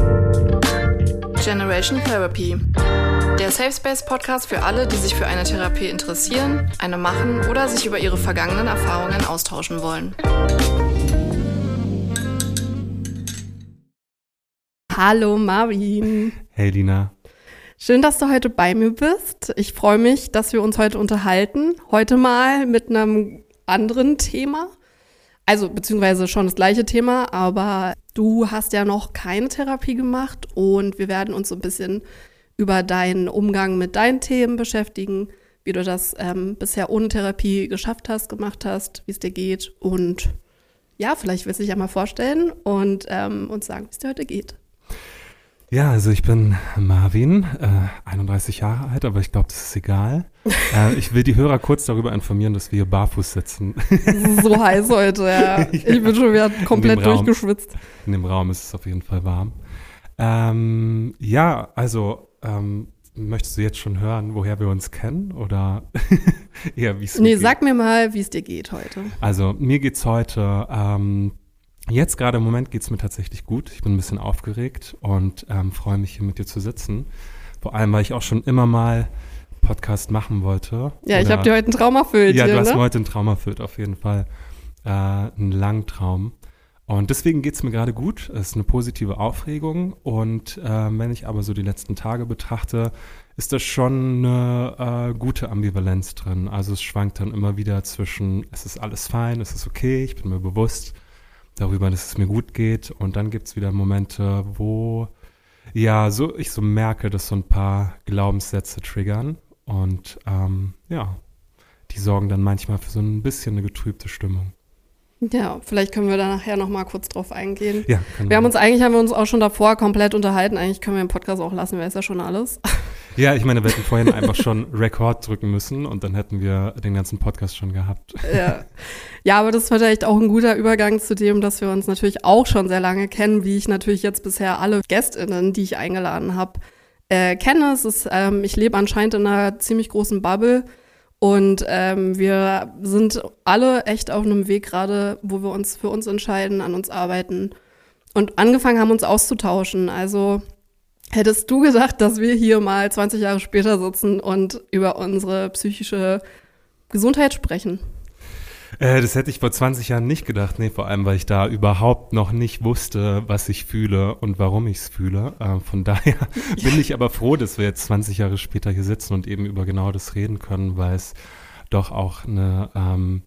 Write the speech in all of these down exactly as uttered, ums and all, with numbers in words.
Generation Therapy. Der Safe Space Podcast für alle, die sich für eine Therapie interessieren, eine machen oder sich über ihre vergangenen Erfahrungen austauschen wollen. Hallo Marvin. Hey Lina. Schön, dass du heute bei mir bist. Ich freue mich, dass wir uns heute unterhalten. Heute mal mit einem anderen Thema. Also beziehungsweise schon das gleiche Thema, aber du hast ja noch keine Therapie gemacht und wir werden uns so ein bisschen über deinen Umgang mit deinen Themen beschäftigen, wie du das ähm, bisher ohne Therapie geschafft hast, gemacht hast, wie es dir geht und ja, vielleicht willst du dich ja mal vorstellen und ähm, uns sagen, wie es dir heute geht. Ja, also ich bin Marvin, äh, einunddreißig Jahre alt, aber ich glaube, das ist egal. äh, ich will die Hörer kurz darüber informieren, dass wir hier barfuß sitzen. So heiß heute, ja. ja. Ich bin schon wieder komplett durchgeschwitzt. In dem Raum ist es auf jeden Fall warm. Ähm, ja, also ähm, möchtest du jetzt schon hören, woher wir uns kennen oder eher wie es Nee, geht? Sag mir mal, wie es dir geht heute. Also mir geht's heute ähm, Jetzt gerade im Moment geht es mir tatsächlich gut. Ich bin ein bisschen aufgeregt und ähm, freue mich, hier mit dir zu sitzen. Vor allem, weil ich auch schon immer mal Podcast machen wollte. Ja, ich habe dir heute einen Traum erfüllt. Ja, hier, du hast ne? mir heute einen Traum erfüllt, auf jeden Fall. Äh, einen langen Traum. Und deswegen geht es mir gerade gut. Es ist eine positive Aufregung. Und äh, wenn ich aber so die letzten Tage betrachte, ist da schon eine äh, gute Ambivalenz drin. Also es schwankt dann immer wieder zwischen, es ist alles fein, es ist okay, ich bin mir bewusst darüber, dass es mir gut geht. Und dann gibt es wieder Momente, wo ja, so ich so merke, dass so ein paar Glaubenssätze triggern. Und ähm, ja, die sorgen dann manchmal für so ein bisschen eine getrübte Stimmung. Ja, vielleicht können wir da nachher noch mal kurz drauf eingehen. Ja, wir, wir haben uns eigentlich, haben wir uns auch schon davor komplett unterhalten. Eigentlich können wir den Podcast auch lassen, wer ist ja schon alles. Ja, ich meine, wir hätten vorhin einfach schon Rekord drücken müssen und dann hätten wir den ganzen Podcast schon gehabt. Ja. Ja, aber das ist vielleicht auch ein guter Übergang zu dem, dass wir uns natürlich auch schon sehr lange kennen, wie ich natürlich jetzt bisher alle GästInnen, die ich eingeladen habe, äh, kenne. Es ist, ähm, ich lebe anscheinend in einer ziemlich großen Bubble und ähm, wir sind alle echt auf einem Weg gerade, wo wir uns für uns entscheiden, an uns arbeiten und angefangen haben, uns auszutauschen. Also hättest du gedacht, dass wir hier mal zwanzig Jahre später sitzen und über unsere psychische Gesundheit sprechen? Äh, das hätte ich vor zwanzig Jahren nicht gedacht. Nee, vor allem, weil ich da überhaupt noch nicht wusste, was ich fühle und warum ich es fühle. Äh, von daher ja. bin ich aber froh, dass wir jetzt zwanzig Jahre später hier sitzen und eben über genau das reden können, weil es doch auch eine, ähm,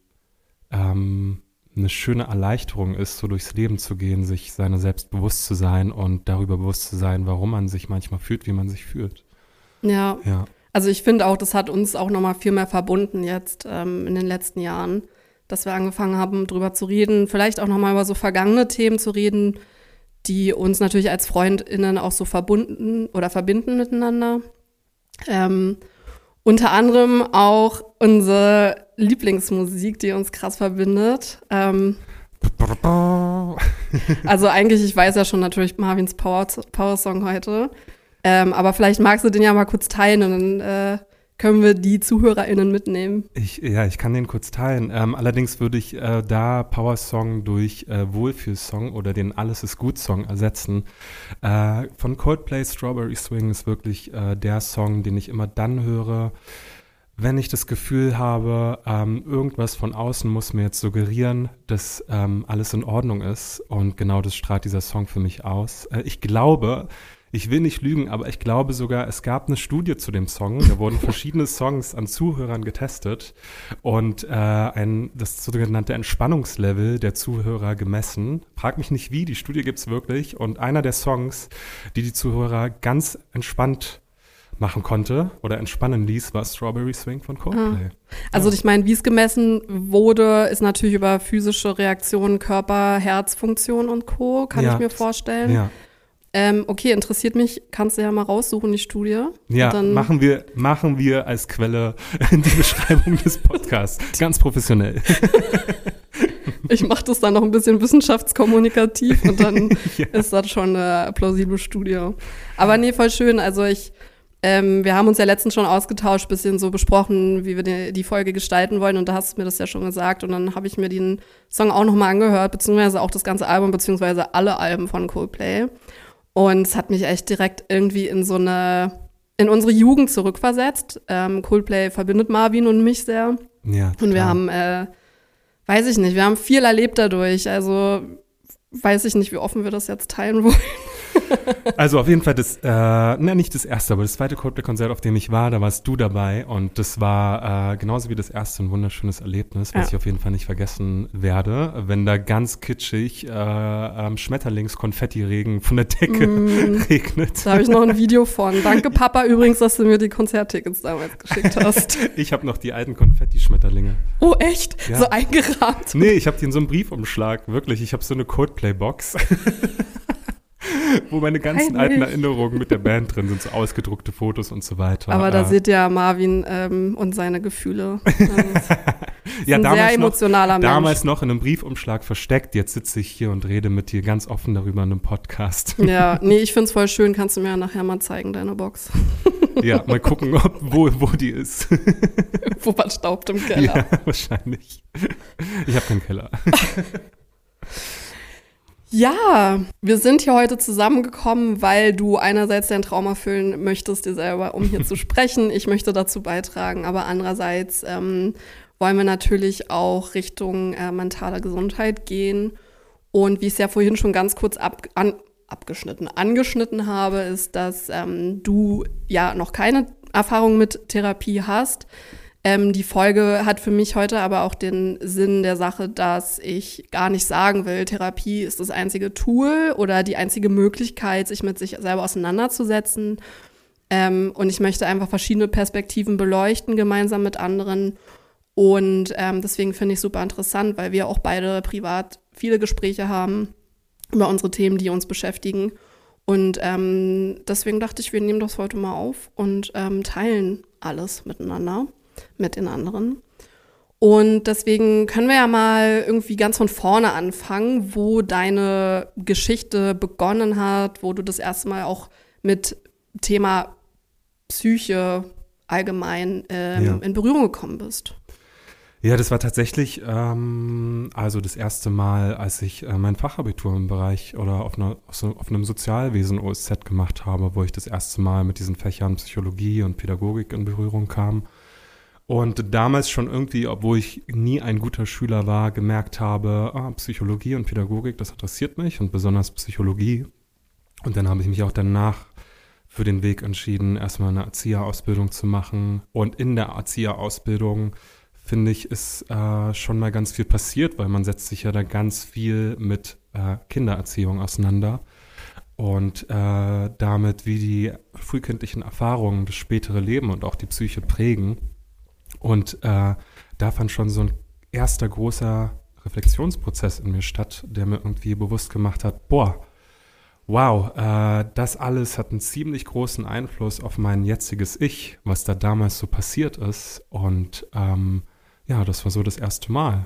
ähm, eine schöne Erleichterung ist, so durchs Leben zu gehen, sich seiner selbst bewusst zu sein und darüber bewusst zu sein, warum man sich manchmal fühlt, wie man sich fühlt. Ja, ja. Also ich finde auch, das hat uns auch nochmal viel mehr verbunden jetzt ähm, in den letzten Jahren, dass wir angefangen haben, drüber zu reden, vielleicht auch nochmal über so vergangene Themen zu reden, die uns natürlich als FreundInnen auch so verbunden oder verbinden miteinander. Ähm, unter anderem auch unsere Lieblingsmusik, die uns krass verbindet. Ähm, also eigentlich, ich weiß ja schon natürlich Marvins Power, Power-Song heute, ähm, aber vielleicht magst du den ja mal kurz teilen und dann äh, können wir die ZuhörerInnen mitnehmen. Ich, ja, ich kann den kurz teilen. Ähm, allerdings würde ich äh, da Power-Song durch äh, Wohlfühl-Song oder den Alles ist gut-Song ersetzen. Äh, von Coldplay Strawberry Swing ist wirklich äh, der Song, den ich immer dann höre, wenn ich das Gefühl habe, ähm, irgendwas von außen muss mir jetzt suggerieren, dass ähm, alles in Ordnung ist. Und genau das strahlt dieser Song für mich aus. Äh, ich glaube, Ich will nicht lügen, aber ich glaube sogar, es gab eine Studie zu dem Song. Da wurden verschiedene Songs an Zuhörern getestet und äh, ein, das sogenannte Entspannungslevel der Zuhörer gemessen. Frag mich nicht wie, die Studie gibt's wirklich. Und einer der Songs, die die Zuhörer ganz entspannt machen konnte oder entspannen ließ, war Strawberry Swing von Coldplay. Ah. Also ja. Ich meine, wie es gemessen wurde, ist natürlich über physische Reaktionen, Körper, Herzfunktion und Co., kann ja. ich mir vorstellen. Ja. Ähm, okay, interessiert mich, kannst du ja mal raussuchen, die Studie. Ja, dann machen wir, machen wir als Quelle die Beschreibung des Podcasts. Ganz professionell. Ich mache das dann noch ein bisschen wissenschaftskommunikativ und dann ja. ist das schon eine plausible Studie. Aber nee, voll schön. Also ich, ähm, wir haben uns ja letztens schon ausgetauscht, bisschen so besprochen, wie wir die, die Folge gestalten wollen und da hast du mir das ja schon gesagt und dann habe ich mir den Song auch nochmal angehört, beziehungsweise auch das ganze Album, beziehungsweise alle Alben von Coldplay. Und es hat mich echt direkt irgendwie in so eine, in unsere Jugend zurückversetzt. Ähm, Coldplay verbindet Marvin und mich sehr. Ja, und wir haben, äh, weiß ich nicht, wir haben viel erlebt dadurch. Also weiß ich nicht, wie offen wir das jetzt teilen wollen. Also auf jeden Fall das, äh, na nicht das erste, aber das zweite Coldplay-Konzert, auf dem ich war, da warst du dabei und das war äh, genauso wie das erste ein wunderschönes Erlebnis, was ja. ich auf jeden Fall nicht vergessen werde, wenn da ganz kitschig äh, ähm, Schmetterlings-Konfetti-Regen von der Decke mm, regnet. Da habe ich noch ein Video von. Danke Papa übrigens, dass du mir die Konzerttickets damals geschickt hast. Ich habe noch die alten Konfetti-Schmetterlinge. Oh echt? Ja. So eingerahmt? Nee, ich habe die in so einem Briefumschlag, wirklich. Ich habe so eine Coldplay-Box. Wo meine ganzen Eigentlich. alten Erinnerungen mit der Band drin sind, so ausgedruckte Fotos und so weiter. Aber da äh, seht ihr Marvin ähm, und seine Gefühle. Also, ja, ein damals sehr emotionaler noch, Mensch. Damals noch in einem Briefumschlag versteckt. Jetzt sitze ich hier und rede mit dir ganz offen darüber in einem Podcast. Ja, nee, ich find's voll schön. Kannst du mir ja nachher mal zeigen, deine Box. Ja, mal gucken, ob, wo, wo die ist. Wo man staubt im Keller. Ja, wahrscheinlich. Ich habe keinen Keller. Ja, wir sind hier heute zusammengekommen, weil du einerseits dein Traum erfüllen möchtest, dir selber, um hier zu sprechen. Ich möchte dazu beitragen, aber andererseits ähm, wollen wir natürlich auch Richtung äh, mentale Gesundheit gehen. Und wie ich es ja vorhin schon ganz kurz ab, an, abgeschnitten, angeschnitten habe, ist, dass ähm, du ja noch keine Erfahrung mit Therapie hast. Ähm, die Folge hat für mich heute aber auch den Sinn der Sache, dass ich gar nicht sagen will, Therapie ist das einzige Tool oder die einzige Möglichkeit, sich mit sich selber auseinanderzusetzen. Ähm, und ich möchte einfach verschiedene Perspektiven beleuchten, gemeinsam mit anderen. Und ähm, deswegen finde ich super interessant, weil wir auch beide privat viele Gespräche haben über unsere Themen, die uns beschäftigen. Und ähm, deswegen dachte ich, wir nehmen das heute mal auf und ähm, teilen alles miteinander. Mit den anderen. Und deswegen können wir ja mal irgendwie ganz von vorne anfangen, wo deine Geschichte begonnen hat, wo du das erste Mal auch mit Thema Psyche allgemein ähm, ja. in Berührung gekommen bist. Ja, das war tatsächlich ähm, also das erste Mal, als ich äh, mein Fachabitur im Bereich oder auf, einer, auf einem Sozialwesen O S Z gemacht habe, wo ich das erste Mal mit diesen Fächern Psychologie und Pädagogik in Berührung kam. Und damals schon irgendwie, obwohl ich nie ein guter Schüler war, gemerkt habe, ah, Psychologie und Pädagogik, das interessiert mich und besonders Psychologie. Und dann habe ich mich auch danach für den Weg entschieden, erstmal eine Erzieherausbildung zu machen. Und in der Erzieherausbildung, finde ich, ist äh, schon mal ganz viel passiert, weil man setzt sich ja da ganz viel mit äh, Kindererziehung auseinander. Und äh, damit, wie die frühkindlichen Erfahrungen das spätere Leben und auch die Psyche prägen. Und äh, da fand schon so ein erster großer Reflexionsprozess in mir statt, der mir irgendwie bewusst gemacht hat, boah, wow, äh, das alles hat einen ziemlich großen Einfluss auf mein jetziges Ich, was da damals so passiert ist. Und ähm, ja, das war so das erste Mal,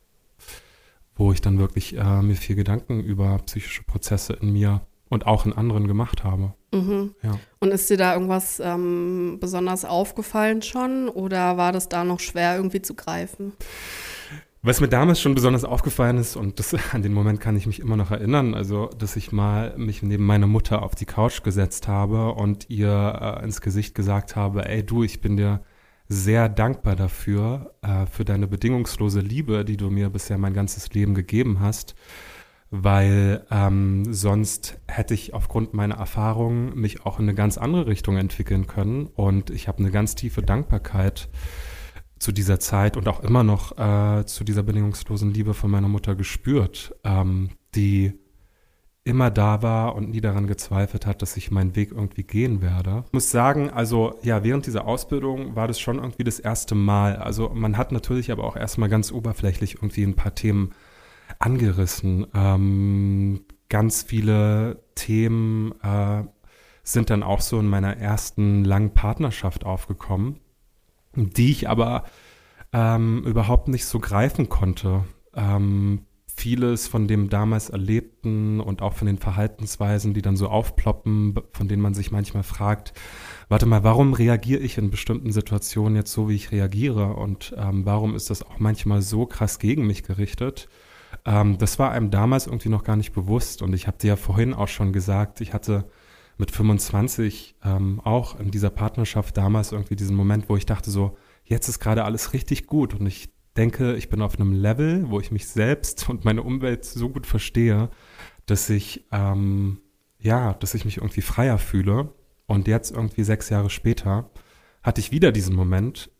wo ich dann wirklich äh, mir viel Gedanken über psychische Prozesse in mir und auch in anderen gemacht habe. Mhm. Ja. Und ist dir da irgendwas ähm, besonders aufgefallen schon oder war das da noch schwer irgendwie zu greifen? Was mir damals schon besonders aufgefallen ist, und das, an den Moment kann ich mich immer noch erinnern, also dass ich mal mich neben meine Mutter auf die Couch gesetzt habe und ihr äh, ins Gesicht gesagt habe, ey du, ich bin dir sehr dankbar dafür, äh, für deine bedingungslose Liebe, die du mir bisher mein ganzes Leben gegeben hast. Weil ähm, sonst hätte ich aufgrund meiner Erfahrungen mich auch in eine ganz andere Richtung entwickeln können. Und ich habe eine ganz tiefe Dankbarkeit zu dieser Zeit und auch immer noch äh, zu dieser bedingungslosen Liebe von meiner Mutter gespürt, ähm, die immer da war und nie daran gezweifelt hat, dass ich meinen Weg irgendwie gehen werde. Ich muss sagen, also ja, während dieser Ausbildung war das schon irgendwie das erste Mal. Also man hat natürlich aber auch erstmal ganz oberflächlich irgendwie ein paar Themen angerissen. Ähm, ganz viele Themen äh, sind dann auch so in meiner ersten langen Partnerschaft aufgekommen, die ich aber ähm, überhaupt nicht so greifen konnte. Ähm, vieles von dem damals Erlebten und auch von den Verhaltensweisen, die dann so aufploppen, von denen man sich manchmal fragt, warte mal, warum reagiere ich in bestimmten Situationen jetzt so, wie ich reagiere? Und ähm, warum ist das auch manchmal so krass gegen mich gerichtet? ähm, das war einem damals irgendwie noch gar nicht bewusst. Und ich habe dir ja vorhin auch schon gesagt, ich hatte mit fünfundzwanzig ähm, auch in dieser Partnerschaft damals irgendwie diesen Moment, wo ich dachte so, jetzt ist gerade alles richtig gut. Und ich denke, ich bin auf einem Level, wo ich mich selbst und meine Umwelt so gut verstehe, dass ich, ähm, ja, dass ich mich irgendwie freier fühle. Und jetzt irgendwie sechs Jahre später hatte ich wieder diesen Moment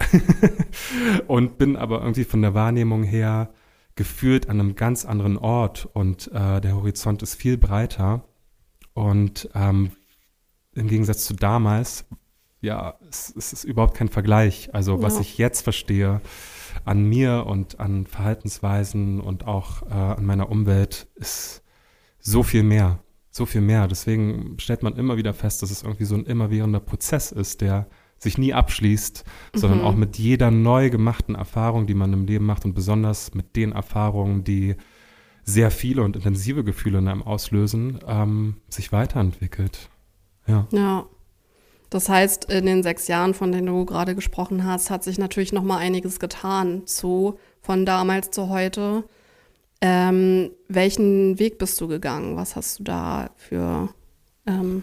und bin aber irgendwie von der Wahrnehmung her gefühlt an einem ganz anderen Ort und äh, der Horizont ist viel breiter und ähm, im Gegensatz zu damals, ja, es, es ist überhaupt kein Vergleich. Also ja. Was ich jetzt verstehe an mir und an Verhaltensweisen und auch äh, an meiner Umwelt ist so viel mehr, so viel mehr. Deswegen stellt man immer wieder fest, dass es irgendwie so ein immerwährender Prozess ist, der sich nie abschließt, sondern mhm. auch mit jeder neu gemachten Erfahrung, die man im Leben macht und besonders mit den Erfahrungen, die sehr viele und intensive Gefühle in einem auslösen, ähm, sich weiterentwickelt. Ja. Ja. Das heißt, in den sechs Jahren, von denen du gerade gesprochen hast, hat sich natürlich noch mal einiges getan zu von damals zu heute. Ähm, welchen Weg bist du gegangen? Was hast du da für ähm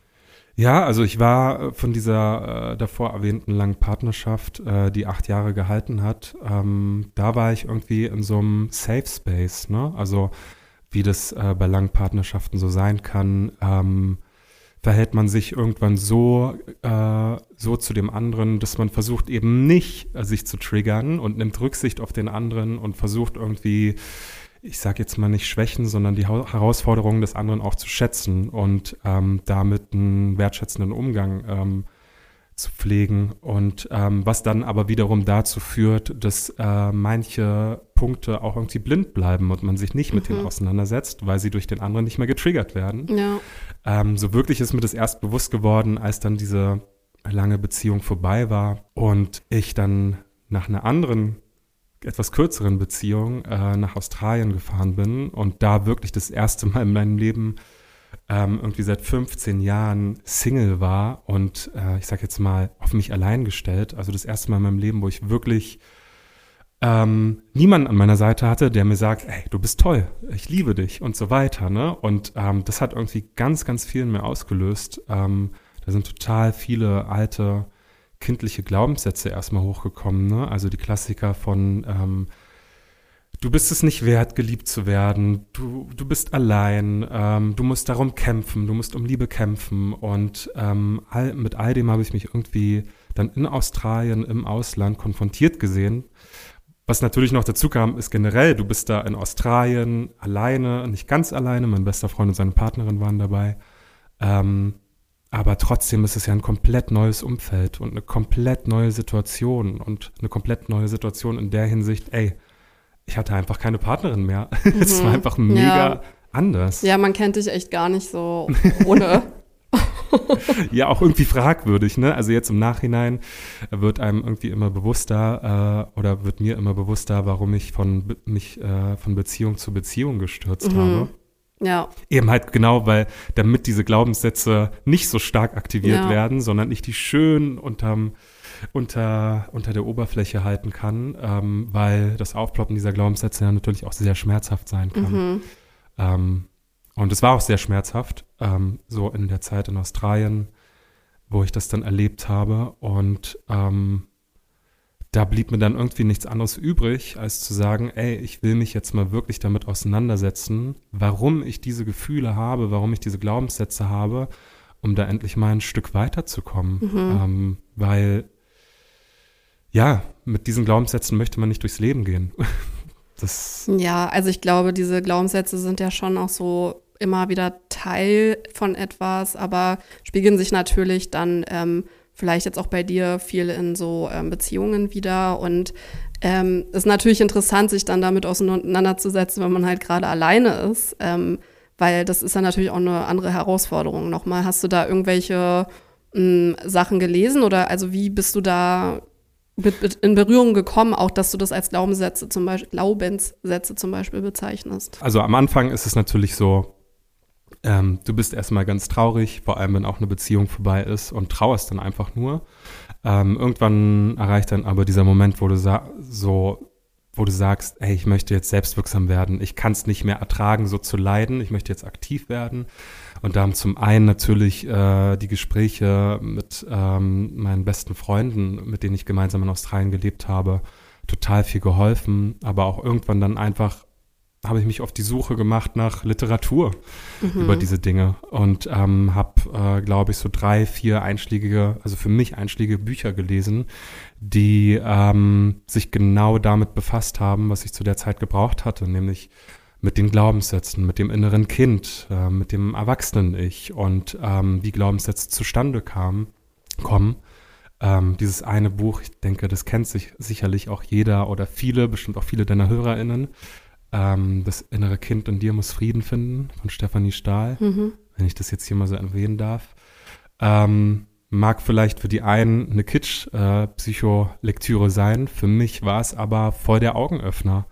Ja, also ich war von dieser äh, davor erwähnten langen Partnerschaft, äh, die acht Jahre gehalten hat, ähm, da war ich irgendwie in so einem Safe Space, ne? Also wie das äh, bei langen Partnerschaften so sein kann, ähm, verhält man sich irgendwann so, äh, so zu dem anderen, dass man versucht eben nicht, äh, sich zu triggern und nimmt Rücksicht auf den anderen und versucht irgendwie, ich sage jetzt mal nicht Schwächen, sondern die ha- Herausforderungen des anderen auch zu schätzen und ähm, damit einen wertschätzenden Umgang ähm, zu pflegen. Und ähm, was dann aber wiederum dazu führt, dass äh, manche Punkte auch irgendwie blind bleiben und man sich nicht mhm. mit denen auseinandersetzt, weil sie durch den anderen nicht mehr getriggert werden. Ja. Ähm, so wirklich ist mir das erst bewusst geworden, als dann diese lange Beziehung vorbei war und ich dann nach einer anderen etwas kürzeren Beziehung äh, nach Australien gefahren bin und da wirklich das erste Mal in meinem Leben ähm, irgendwie seit fünfzehn Jahren Single war und äh, ich sag jetzt mal auf mich allein gestellt. Also das erste Mal in meinem Leben, wo ich wirklich ähm, niemanden an meiner Seite hatte, der mir sagt, ey, du bist toll, ich liebe dich und so weiter. Ne? Und ähm, das hat irgendwie ganz, ganz viel in mir ausgelöst. Ähm, da sind total viele alte kindliche Glaubenssätze erstmal hochgekommen, ne? Also die Klassiker von ähm, du bist es nicht wert, geliebt zu werden, du, du bist allein, ähm, du musst darum kämpfen, du musst um Liebe kämpfen und ähm, all, mit all dem habe ich mich irgendwie dann in Australien, im Ausland konfrontiert gesehen. Was natürlich noch dazu kam, ist generell, du bist da in Australien alleine, nicht ganz alleine, mein bester Freund und seine Partnerin waren dabei, ähm, aber trotzdem ist es ja ein komplett neues Umfeld und eine komplett neue Situation und eine komplett neue Situation in der Hinsicht, ey, ich hatte einfach keine Partnerin mehr. Mhm. Es war einfach mega ja. anders. Ja, man kennt dich echt gar nicht so ohne. Ja, auch irgendwie fragwürdig, ne? Also jetzt im Nachhinein wird einem irgendwie immer bewusster äh, oder wird mir immer bewusster, warum ich von mich äh, von Beziehung zu Beziehung gestürzt mhm. habe. Ja. Eben halt genau, weil damit diese Glaubenssätze nicht so stark aktiviert ja. werden, sondern ich die schön unterm, unter, unter der Oberfläche halten kann, ähm, weil das Aufploppen dieser Glaubenssätze ja natürlich auch sehr schmerzhaft sein kann. Mhm. Ähm, und es war auch sehr schmerzhaft, ähm, so in der Zeit in Australien, wo ich das dann erlebt habe und ähm, da blieb mir dann irgendwie nichts anderes übrig, als zu sagen, ey, ich will mich jetzt mal wirklich damit auseinandersetzen, warum ich diese Gefühle habe, warum ich diese Glaubenssätze habe, um da endlich mal ein Stück weiterzukommen. Mhm. Ähm, weil, ja, mit diesen Glaubenssätzen möchte man nicht durchs Leben gehen. Das ja, also ich glaube, diese Glaubenssätze sind ja schon auch so immer wieder Teil von etwas, aber spiegeln sich natürlich dann ähm, vielleicht jetzt auch bei dir viel in so ähm, Beziehungen wieder und ähm, ist natürlich interessant, sich dann damit auseinanderzusetzen, wenn man halt gerade alleine ist, ähm, weil das ist ja natürlich auch eine andere Herausforderung nochmal. Hast du da irgendwelche mh, Sachen gelesen oder also wie bist du da mit, mit in Berührung gekommen, auch dass du das als Glaubenssätze zum Beispiel, Glaubenssätze zum Beispiel bezeichnest? Also am Anfang ist es natürlich so, Ähm, du bist erstmal ganz traurig, vor allem wenn auch eine Beziehung vorbei ist und trauerst dann einfach nur. Ähm, irgendwann erreicht dann aber dieser Moment, wo du sa- so wo du sagst, hey, ich möchte jetzt selbstwirksam werden, ich kann es nicht mehr ertragen, so zu leiden, ich möchte jetzt aktiv werden. Und da haben zum einen natürlich äh, die Gespräche mit ähm, meinen besten Freunden, mit denen ich gemeinsam in Australien gelebt habe, total viel geholfen, aber auch irgendwann dann einfach habe ich mich auf die Suche gemacht nach Literatur mhm. über diese Dinge und ähm, habe, äh, glaube ich, so drei, vier einschlägige, also für mich einschlägige Bücher gelesen, die ähm, sich genau damit befasst haben, was ich zu der Zeit gebraucht hatte, nämlich mit den Glaubenssätzen, mit dem inneren Kind, äh, mit dem Erwachsenen-Ich und ähm, wie Glaubenssätze zustande kamen, kommen. Ähm, dieses eine Buch, ich denke, das kennt sich sicherlich auch jeder oder viele, bestimmt auch viele deiner HörerInnen, Das innere Kind in dir muss Frieden finden, von Stefanie Stahl, mhm. wenn ich das jetzt hier mal so erwähnen darf. Ähm, mag vielleicht für die einen eine Kitsch-Psycholektüre äh, sein, für mich war es aber voll der Augenöffner.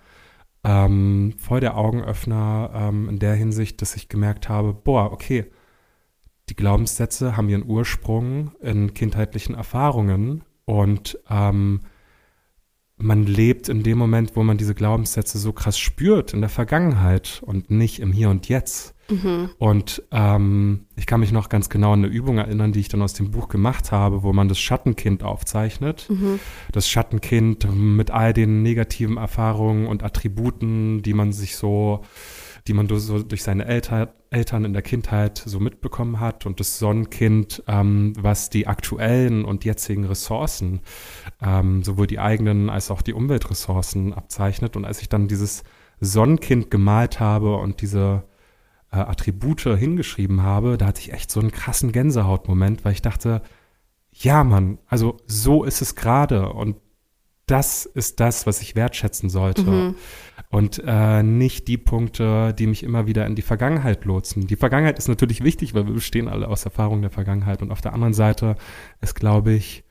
Ähm, voll der Augenöffner ähm, in der Hinsicht, dass ich gemerkt habe, boah, okay, die Glaubenssätze haben ihren Ursprung in kindheitlichen Erfahrungen und ähm, man lebt in dem Moment, wo man diese Glaubenssätze so krass spürt, in der Vergangenheit und nicht im Hier und Jetzt. Mhm. Und ähm, ich kann mich noch ganz genau an eine Übung erinnern, die ich dann aus dem Buch gemacht habe, wo man das Schattenkind aufzeichnet. Mhm. Das Schattenkind mit all den negativen Erfahrungen und Attributen, die man sich so, die man so durch seine Eltern, Eltern in der Kindheit so mitbekommen hat, und das Sonnenkind, ähm, was die aktuellen und jetzigen Ressourcen, ähm, sowohl die eigenen als auch die Umweltressourcen abzeichnet. Und als ich dann dieses Sonnenkind gemalt habe und diese äh, Attribute hingeschrieben habe, da hatte ich echt so einen krassen Gänsehautmoment, weil ich dachte, ja Mann, also so ist es gerade und das ist das, was ich wertschätzen sollte. Mhm. Und äh, nicht die Punkte, die mich immer wieder in die Vergangenheit lotsen. Die Vergangenheit ist natürlich wichtig, weil wir bestehen alle aus Erfahrungen der Vergangenheit. Und auf der anderen Seite ist, glaube ich,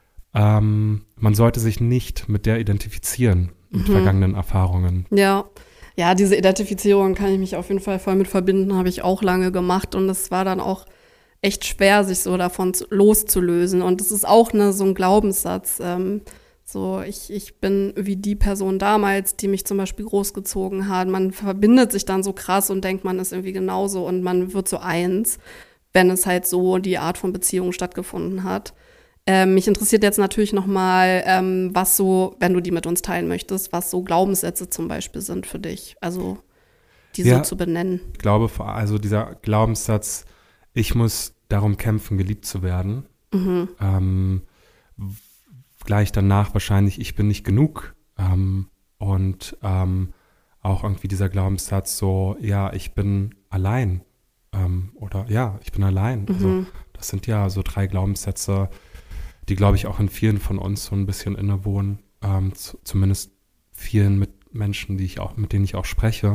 ähm, man sollte sich nicht mit der identifizieren, mit mhm. vergangenen Erfahrungen. Ja. Ja, diese Identifizierung kann ich mich auf jeden Fall voll mit verbinden, habe ich auch lange gemacht. Und es war dann auch echt schwer, sich so davon zu, loszulösen. Und es ist auch ne, so ein Glaubenssatz, ähm, So, ich, ich bin wie die Person damals, die mich zum Beispiel großgezogen hat. Man verbindet sich dann so krass und denkt, man ist irgendwie genauso und man wird so eins, wenn es halt so die Art von Beziehung stattgefunden hat. Ähm, mich interessiert jetzt natürlich nochmal, ähm, was so, wenn du die mit uns teilen möchtest, was so Glaubenssätze zum Beispiel sind für dich, also die ja, so zu benennen. Ich glaube, also dieser Glaubenssatz, ich muss darum kämpfen, geliebt zu werden, mhm. ähm, gleich danach wahrscheinlich, ich bin nicht genug. Ähm, und ähm, auch irgendwie dieser Glaubenssatz so, ja, ich bin allein. Ähm, oder ja, ich bin allein. Mhm. Also das sind ja so drei Glaubenssätze, die, glaube ich, auch in vielen von uns so ein bisschen innewohnen. Ähm, zu, zumindest vielen mit Menschen, die ich auch, mit denen ich auch spreche.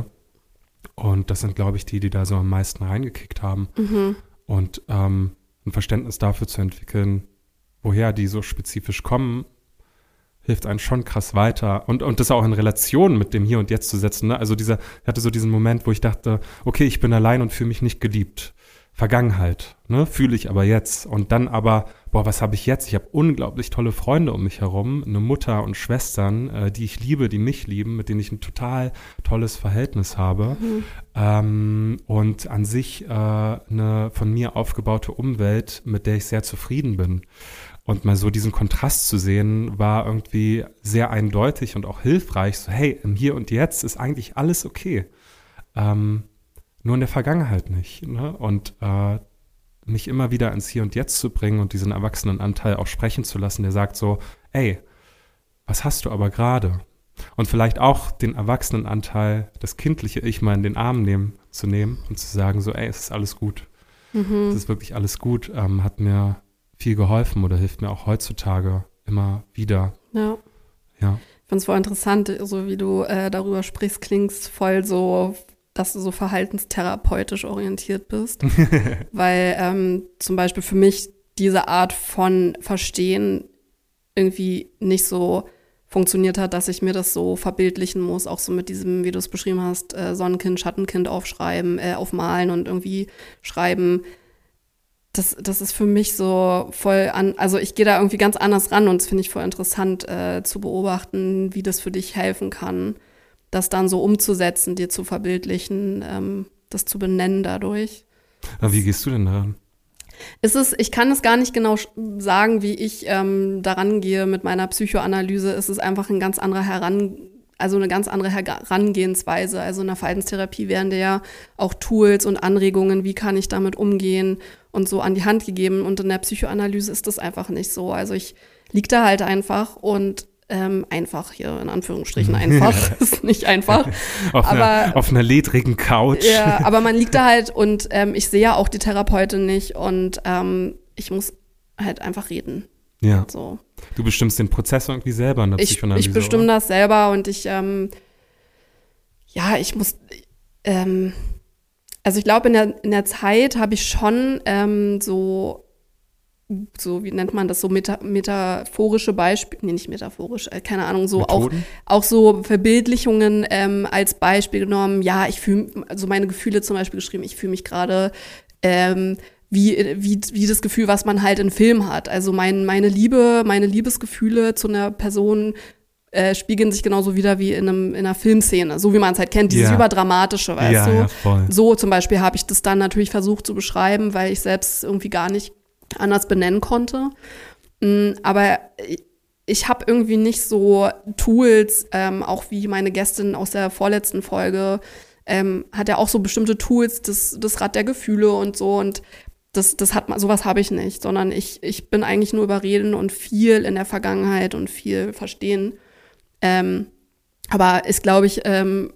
Und das sind, glaube ich, die, die da so am meisten reingekickt haben. Mhm. Und ähm, ein Verständnis dafür zu entwickeln, woher die so spezifisch kommen, hilft einem schon krass weiter. Und, und das auch in Relation mit dem Hier und Jetzt zu setzen. Ne? Also dieser, ich hatte so diesen Moment, wo ich dachte, okay, ich bin allein und fühle mich nicht geliebt. Vergangenheit, ne, fühle ich aber jetzt. Und dann aber, boah, was habe ich jetzt? Ich habe unglaublich tolle Freunde um mich herum, eine Mutter und Schwestern, äh, die ich liebe, die mich lieben, mit denen ich ein total tolles Verhältnis habe. Mhm. Ähm, und an sich äh, eine von mir aufgebaute Umwelt, mit der ich sehr zufrieden bin. Und mal so diesen Kontrast zu sehen, war irgendwie sehr eindeutig und auch hilfreich. So, hey, im Hier und Jetzt ist eigentlich alles okay. Ähm, Nur in der Vergangenheit nicht. Ne? Und äh, mich immer wieder ins Hier und Jetzt zu bringen und diesen Erwachsenenanteil auch sprechen zu lassen, der sagt so, ey, was hast du aber gerade? Und vielleicht auch den Erwachsenenanteil, das kindliche Ich mal in den Arm nehmen, zu nehmen und zu sagen so, ey, es ist alles gut. Mhm. Es ist wirklich alles gut. Ähm, hat mir viel geholfen oder hilft mir auch heutzutage immer wieder. Ja. Ja. Ich finde es voll interessant, so wie du äh, darüber sprichst, klingst voll so, dass du so verhaltenstherapeutisch orientiert bist. Weil ähm, zum Beispiel für mich diese Art von Verstehen irgendwie nicht so funktioniert hat, dass ich mir das so verbildlichen muss, auch so mit diesem, wie du es beschrieben hast, äh, Sonnenkind, Schattenkind aufschreiben, äh, aufmalen und irgendwie schreiben. das, das ist für mich so voll an, also ich gehe da irgendwie ganz anders ran und das finde ich voll interessant äh, zu beobachten, wie das für dich helfen kann, das dann so umzusetzen, dir zu verbildlichen, ähm, das zu benennen dadurch. Aber wie gehst du denn daran? Ist es, ich kann es gar nicht genau sagen, wie ich ähm, daran gehe mit meiner Psychoanalyse. Es ist einfach ein ganz anderer Heran, also eine ganz andere Herangehensweise. Also in der Verhaltenstherapie werden dir ja auch Tools und Anregungen, wie kann ich damit umgehen und so an die Hand gegeben. Und in der Psychoanalyse ist das einfach nicht so. Also ich lieg da halt einfach und Ähm, einfach hier in Anführungsstrichen einfach, ist nicht einfach. auf, aber, einer, auf einer ledrigen Couch. Ja, aber man liegt da halt und ähm, ich sehe ja auch die Therapeutin nicht und ähm, ich muss halt einfach reden. Ja. So. Du bestimmst den Prozess irgendwie selber in der Ich, Psychoanalyse, ich bestimme oder? das selber und ich, ähm, ja, ich muss, ähm, also ich glaube, in der, in der Zeit habe ich schon ähm, so so, wie nennt man das, so meta, metaphorische Beispiele, nee, nicht metaphorisch, äh, keine Ahnung, so auch, auch so Verbildlichungen ähm, als Beispiel genommen. Ja, ich fühle, also meine Gefühle zum Beispiel geschrieben, ich fühle mich gerade ähm, wie, wie, wie das Gefühl, was man halt in Film hat. Also mein, meine Liebe, meine Liebesgefühle zu einer Person äh, spiegeln sich genauso wieder wie in, einem, in einer Filmszene, so wie man es halt kennt, dieses ja. Überdramatische, weißt ja, du? Ja, voll. So zum Beispiel habe ich das dann natürlich versucht zu beschreiben, weil ich selbst irgendwie gar nicht anders benennen konnte. Aber ich habe irgendwie nicht so Tools, ähm, auch wie meine Gästin aus der vorletzten Folge, ähm, hat ja auch so bestimmte Tools, das, das Rad der Gefühle und so. Und das, das hat sowas habe ich nicht, sondern ich, ich bin eigentlich nur überreden und viel in der Vergangenheit und viel verstehen. Ähm, aber ist, glaube ich, ähm,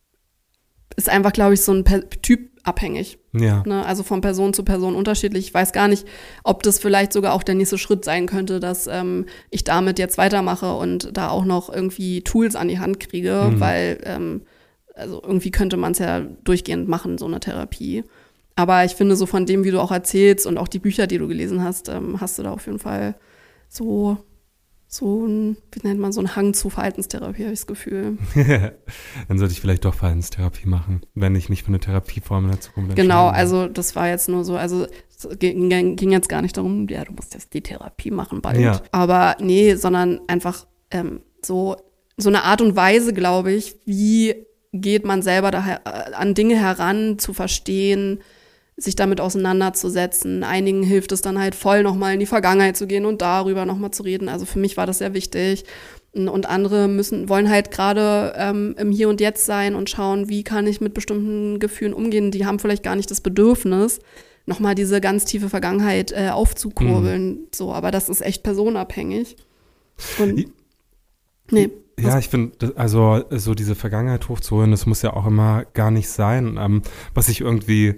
ist einfach, glaube ich, so ein Typ abhängig. Ja. Ne? Also von Person zu Person unterschiedlich. Ich weiß gar nicht, ob das vielleicht sogar auch der nächste Schritt sein könnte, dass ähm, ich damit jetzt weitermache und da auch noch irgendwie Tools an die Hand kriege, mhm. weil ähm, also irgendwie könnte man es ja durchgehend machen, so eine Therapie. Aber ich finde, so von dem, wie du auch erzählst und auch die Bücher, die du gelesen hast, ähm, hast du da auf jeden Fall so so ein, wie nennt man, so ein Hang zu Verhaltenstherapie, habe ich das Gefühl. Dann sollte ich vielleicht doch Verhaltenstherapie machen, wenn ich mich für eine Therapieform in der Zukunft entscheide. Genau, also das war jetzt nur so, also es ging, ging jetzt gar nicht darum, ja, du musst jetzt die Therapie machen bald. Ja. Aber nee, sondern einfach ähm, so, so eine Art und Weise, glaube ich, wie geht man selber da an Dinge heran, zu verstehen, sich damit auseinanderzusetzen. Einigen hilft es dann halt voll, nochmal in die Vergangenheit zu gehen und darüber nochmal zu reden. Also für mich war das sehr wichtig. Und andere müssen, wollen halt gerade ähm, im Hier und Jetzt sein und schauen, wie kann ich mit bestimmten Gefühlen umgehen. Die haben vielleicht gar nicht das Bedürfnis, nochmal diese ganz tiefe Vergangenheit äh, aufzukurbeln. Mhm. So, aber das ist echt personenabhängig. Und, nee. Ja, ich finde, also so diese Vergangenheit hochzuholen, das muss ja auch immer gar nicht sein. Ähm, was ich irgendwie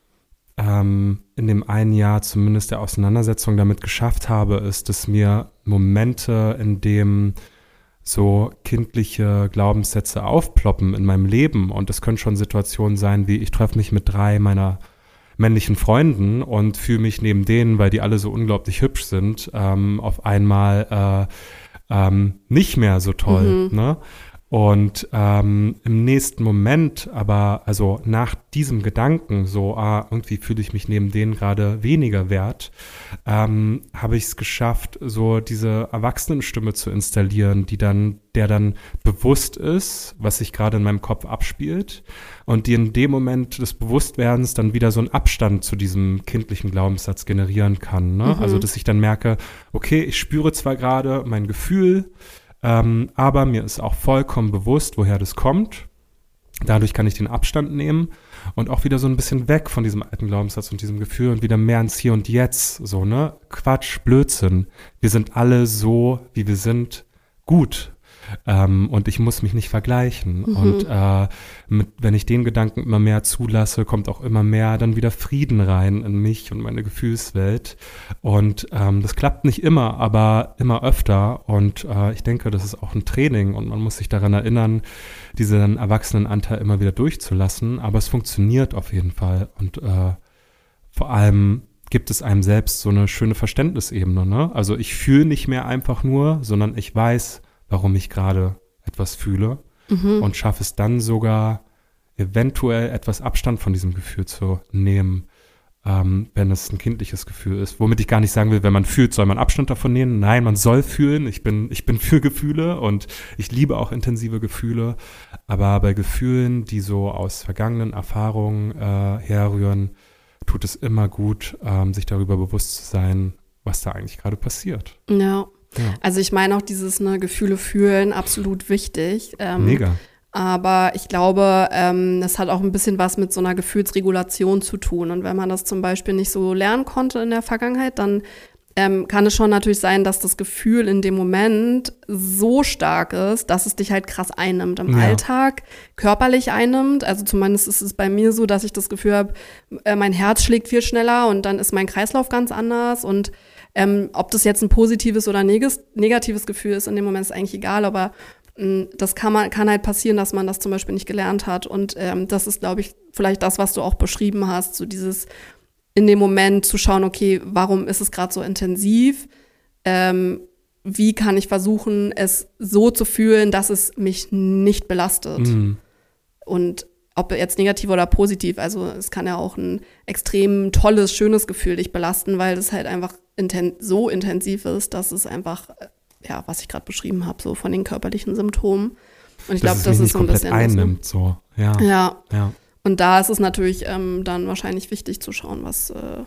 ähm, in dem einen Jahr zumindest der Auseinandersetzung damit geschafft habe, ist, dass mir Momente, in dem so kindliche Glaubenssätze aufploppen in meinem Leben, und das können schon Situationen sein wie, ich treffe mich mit drei meiner männlichen Freunden und fühle mich neben denen, weil die alle so unglaublich hübsch sind, ähm, auf einmal äh, ähm, nicht mehr so toll, mhm. ne? Und ähm, im nächsten Moment, aber also nach diesem Gedanken, so ah, irgendwie fühle ich mich neben denen gerade weniger wert, ähm, habe ich es geschafft, so diese Erwachsenenstimme zu installieren, die dann, der dann bewusst ist, was sich gerade in meinem Kopf abspielt, und die in dem Moment des Bewusstwerdens dann wieder so einen Abstand zu diesem kindlichen Glaubenssatz generieren kann. Ne? Mhm. Also dass ich dann merke, okay, ich spüre zwar gerade mein Gefühl, Ähm, aber mir ist auch vollkommen bewusst, woher das kommt. Dadurch kann ich den Abstand nehmen und auch wieder so ein bisschen weg von diesem alten Glaubenssatz und diesem Gefühl und wieder mehr ins Hier und Jetzt. So, ne? Quatsch, Blödsinn. Wir sind alle so, wie wir sind, gut. Ähm, und ich muss mich nicht vergleichen. Mhm. Und äh, mit, wenn ich den Gedanken immer mehr zulasse, kommt auch immer mehr dann wieder Frieden rein in mich und meine Gefühlswelt. Und ähm, das klappt nicht immer, aber immer öfter. Und äh, ich denke, das ist auch ein Training und man muss sich daran erinnern, diesen Erwachsenenanteil immer wieder durchzulassen. Aber es funktioniert auf jeden Fall. Und äh, vor allem gibt es einem selbst so eine schöne Verständnisebene, ne? Also ich fühle nicht mehr einfach nur, sondern ich weiß, warum ich gerade etwas fühle, mhm. und schaffe es dann sogar, eventuell etwas Abstand von diesem Gefühl zu nehmen. ähm, wenn es ein kindliches Gefühl ist. Womit ich gar nicht sagen will, wenn man fühlt, soll man Abstand davon nehmen. Nein, man soll fühlen. Ich bin, ich bin für Gefühle und ich liebe auch intensive Gefühle. Aber bei Gefühlen, die so aus vergangenen Erfahrungen äh, herrühren, tut es immer gut, ähm, sich darüber bewusst zu sein, was da eigentlich gerade passiert. Ja. Ja. Also ich meine auch dieses ne, Gefühle fühlen, absolut wichtig. Ähm, Mega. Aber ich glaube, ähm, das hat auch ein bisschen was mit so einer Gefühlsregulation zu tun. Und wenn man das zum Beispiel nicht so lernen konnte in der Vergangenheit, dann ähm, kann es schon natürlich sein, dass das Gefühl in dem Moment so stark ist, dass es dich halt krass einnimmt im Ja. Alltag, körperlich einnimmt. Also zumindest ist es bei mir so, dass ich das Gefühl habe, äh, mein Herz schlägt viel schneller und dann ist mein Kreislauf ganz anders. Und ähm, ob das jetzt ein positives oder neges- negatives Gefühl ist, in dem Moment ist eigentlich egal, aber das kann man kann halt passieren, dass man das zum Beispiel nicht gelernt hat. Und ähm, das ist, glaube ich, vielleicht das, was du auch beschrieben hast, so dieses in dem Moment zu schauen, okay, warum ist es gerade so intensiv? Ähm, wie kann ich versuchen, es so zu fühlen, dass es mich nicht belastet? Mhm. Und ob jetzt negativ oder positiv, also es kann ja auch ein extrem tolles, schönes Gefühl dich belasten, weil das halt einfach inten- so intensiv ist, dass es einfach ja, was ich gerade beschrieben habe, so von den körperlichen Symptomen. Und ich glaube, das ist so ein bisschen einnimmt, das, ne? so. Ja. Ja. ja. Und da ist es natürlich ähm, dann wahrscheinlich wichtig zu schauen, was, äh,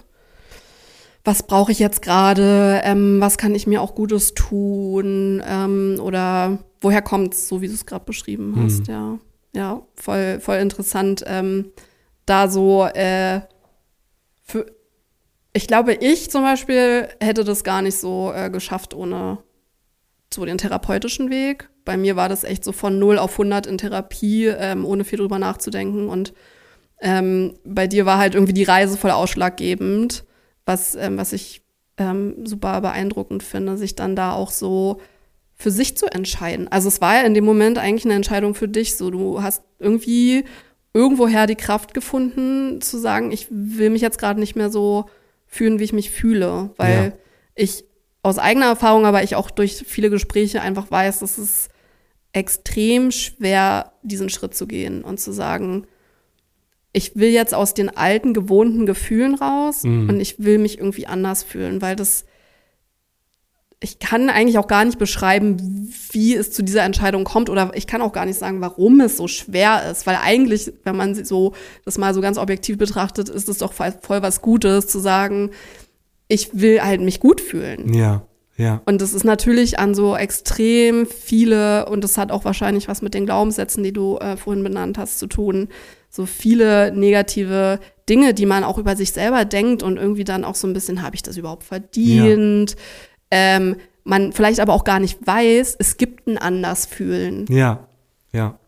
was brauche ich jetzt gerade, ähm, was kann ich mir auch Gutes tun ähm, oder woher kommt es, so wie du es gerade beschrieben hast. Hm. Ja, ja, voll, voll interessant, ähm, da so äh, für, ich glaube, ich zum Beispiel hätte das gar nicht so äh, geschafft ohne so den therapeutischen Weg. Bei mir war das echt so von null auf hundert in Therapie, ähm, ohne viel drüber nachzudenken. Und ähm, bei dir war halt irgendwie die Reise voll ausschlaggebend, was, ähm, was ich ähm, super beeindruckend finde, sich dann da auch so für sich zu entscheiden. Also es war ja in dem Moment eigentlich eine Entscheidung für dich. So, du hast irgendwie irgendwoher die Kraft gefunden, zu sagen, ich will mich jetzt gerade nicht mehr so fühlen, wie ich mich fühle. Weil ja. ich aus eigener Erfahrung, aber ich auch durch viele Gespräche einfach weiß, dass es extrem schwer, diesen Schritt zu gehen und zu sagen, ich will jetzt aus den alten, gewohnten Gefühlen raus mhm. und ich will mich irgendwie anders fühlen, weil das, ich kann eigentlich auch gar nicht beschreiben, wie es zu dieser Entscheidung kommt oder ich kann auch gar nicht sagen, warum es so schwer ist, weil eigentlich, wenn man so das mal so ganz objektiv betrachtet, ist es doch voll, voll was Gutes zu sagen, ich will halt mich gut fühlen. Ja, ja. Und das ist natürlich an so extrem viele, und das hat auch wahrscheinlich was mit den Glaubenssätzen, die du äh, vorhin benannt hast, zu tun. So viele negative Dinge, die man auch über sich selber denkt und irgendwie dann auch so ein bisschen, habe ich das überhaupt verdient? Ja. Ähm, man vielleicht aber auch gar nicht weiß, es gibt ein Andersfühlen. Ja, ja.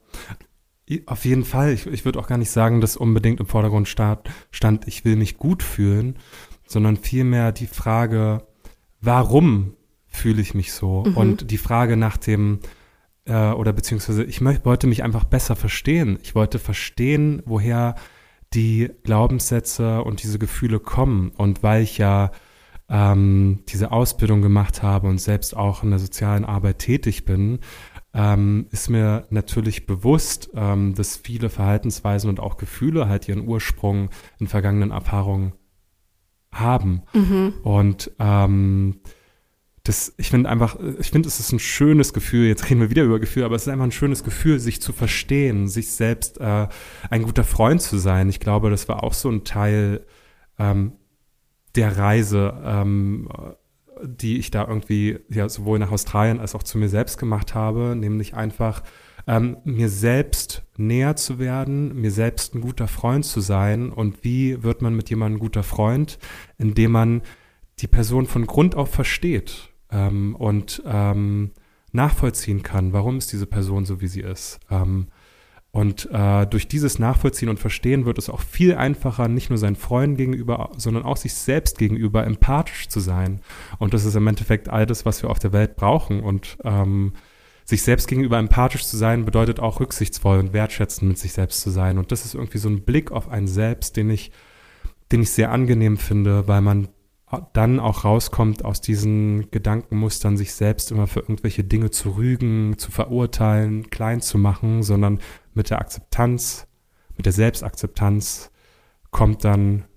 Auf jeden Fall. Ich, ich würde auch gar nicht sagen, dass unbedingt im Vordergrund stand, ich will mich gut fühlen, sondern vielmehr die Frage, warum fühle ich mich so? Mhm. Und die Frage nach dem, äh, oder beziehungsweise ich möchte, wollte mich einfach besser verstehen. Ich wollte verstehen, woher die Glaubenssätze und diese Gefühle kommen. Und weil ich ja ähm, diese Ausbildung gemacht habe und selbst auch in der sozialen Arbeit tätig bin, ähm, ist mir natürlich bewusst, ähm, dass viele Verhaltensweisen und auch Gefühle halt ihren Ursprung in vergangenen Erfahrungen haben. Mhm. Und ähm, das, ich finde einfach, ich finde, es ist ein schönes Gefühl, jetzt reden wir wieder über Gefühle, aber es ist einfach ein schönes Gefühl, sich zu verstehen, sich selbst äh, ein guter Freund zu sein. Ich glaube, das war auch so ein Teil ähm, der Reise, ähm, die ich da irgendwie ja sowohl nach Australien als auch zu mir selbst gemacht habe, nämlich einfach Ähm, mir selbst näher zu werden, mir selbst ein guter Freund zu sein. Und wie wird man mit jemandem ein guter Freund? Indem man die Person von Grund auf versteht ähm, und ähm, nachvollziehen kann, warum ist diese Person so, wie sie ist. Ähm, und äh, durch dieses Nachvollziehen und Verstehen wird es auch viel einfacher, nicht nur seinen Freunden gegenüber, sondern auch sich selbst gegenüber empathisch zu sein. Und das ist im Endeffekt all das, was wir auf der Welt brauchen. Und ähm, sich selbst gegenüber empathisch zu sein, bedeutet auch rücksichtsvoll und wertschätzend mit sich selbst zu sein. Und das ist irgendwie so ein Blick auf einen selbst, den ich, den ich sehr angenehm finde, weil man dann auch rauskommt aus diesen Gedankenmustern, sich selbst immer für irgendwelche Dinge zu rügen, zu verurteilen, klein zu machen, sondern mit der Akzeptanz, mit der Selbstakzeptanz kommt dann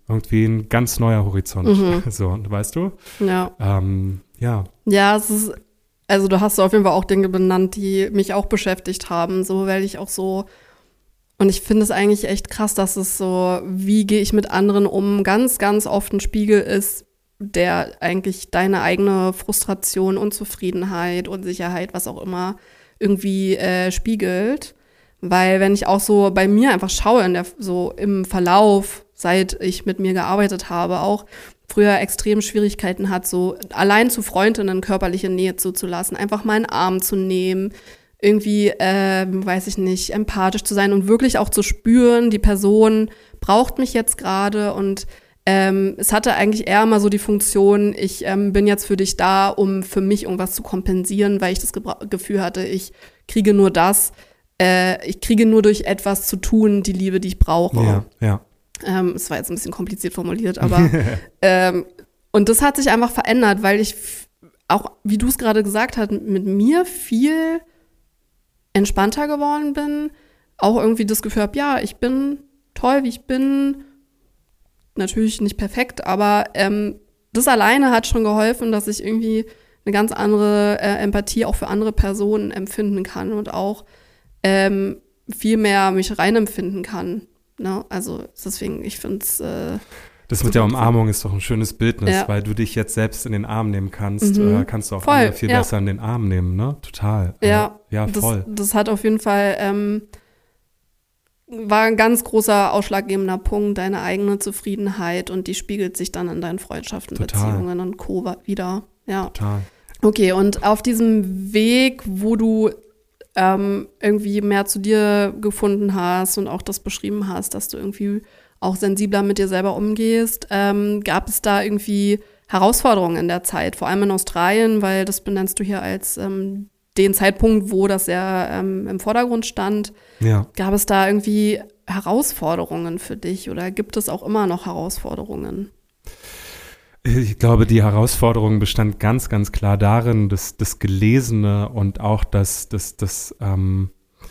irgendwie ein ganz neuer Horizont. Mhm. So, weißt du? Ja. Ähm, ja. Ja, es ist, also du hast auf jeden Fall auch Dinge benannt, die mich auch beschäftigt haben, so, weil ich auch so, und ich finde es eigentlich echt krass, dass es so, wie gehe ich mit anderen um, ganz, ganz oft ein Spiegel ist, der eigentlich deine eigene Frustration, Unzufriedenheit, Unsicherheit, was auch immer, irgendwie äh, spiegelt. Weil wenn ich auch so bei mir einfach schaue, in der, so im Verlauf, seit ich mit mir gearbeitet habe, auch früher extrem Schwierigkeiten hat, so allein zu Freundinnen körperliche Nähe zuzulassen, einfach mal einen Arm zu nehmen, irgendwie, äh, weiß ich nicht, empathisch zu sein und wirklich auch zu spüren, die Person braucht mich jetzt gerade und ähm, es hatte eigentlich eher mal so die Funktion, ich ähm, bin jetzt für dich da, um für mich irgendwas zu kompensieren, weil ich das Gebra- Gefühl hatte, ich kriege nur das, äh, ich kriege nur durch etwas zu tun, die Liebe, die ich brauche. Ja, ja. Ähm, es war jetzt ein bisschen kompliziert formuliert, aber ähm, und das hat sich einfach verändert, weil ich f- auch, wie du es gerade gesagt hast, mit mir viel entspannter geworden bin, auch irgendwie das Gefühl habe, ja, ich bin toll, wie ich bin, natürlich nicht perfekt, aber ähm, das alleine hat schon geholfen, dass ich irgendwie eine ganz andere äh, Empathie auch für andere Personen empfinden kann und auch ähm, viel mehr mich reinempfinden kann. Ne? Also deswegen, ich finde es äh, Das mit der Umarmung ist doch ein schönes Bildnis, ja. weil du dich jetzt selbst in den Arm nehmen kannst, Mhm. äh, kannst du auch Voll, andere viel ja. besser in den Arm nehmen, ne? Total. Ja, äh, ja, voll. Das, das hat auf jeden Fall, ähm, war ein ganz großer ausschlaggebender Punkt, deine eigene Zufriedenheit und die spiegelt sich dann in deinen Freundschaften, Total. Beziehungen und Co. wieder. Ja. Total. Okay, und auf diesem Weg, wo du ähm, irgendwie mehr zu dir gefunden hast und auch das beschrieben hast, dass du irgendwie auch sensibler mit dir selber umgehst, ähm, gab es da irgendwie Herausforderungen in der Zeit, vor allem in Australien, weil das benennst du hier als ähm, den Zeitpunkt, wo das sehr ähm, im Vordergrund stand. Ja. Gab es da irgendwie Herausforderungen für dich oder gibt es auch immer noch Herausforderungen? Ich glaube, die Herausforderung bestand ganz, ganz klar darin, dass das Gelesene und auch das, das, das, ähm,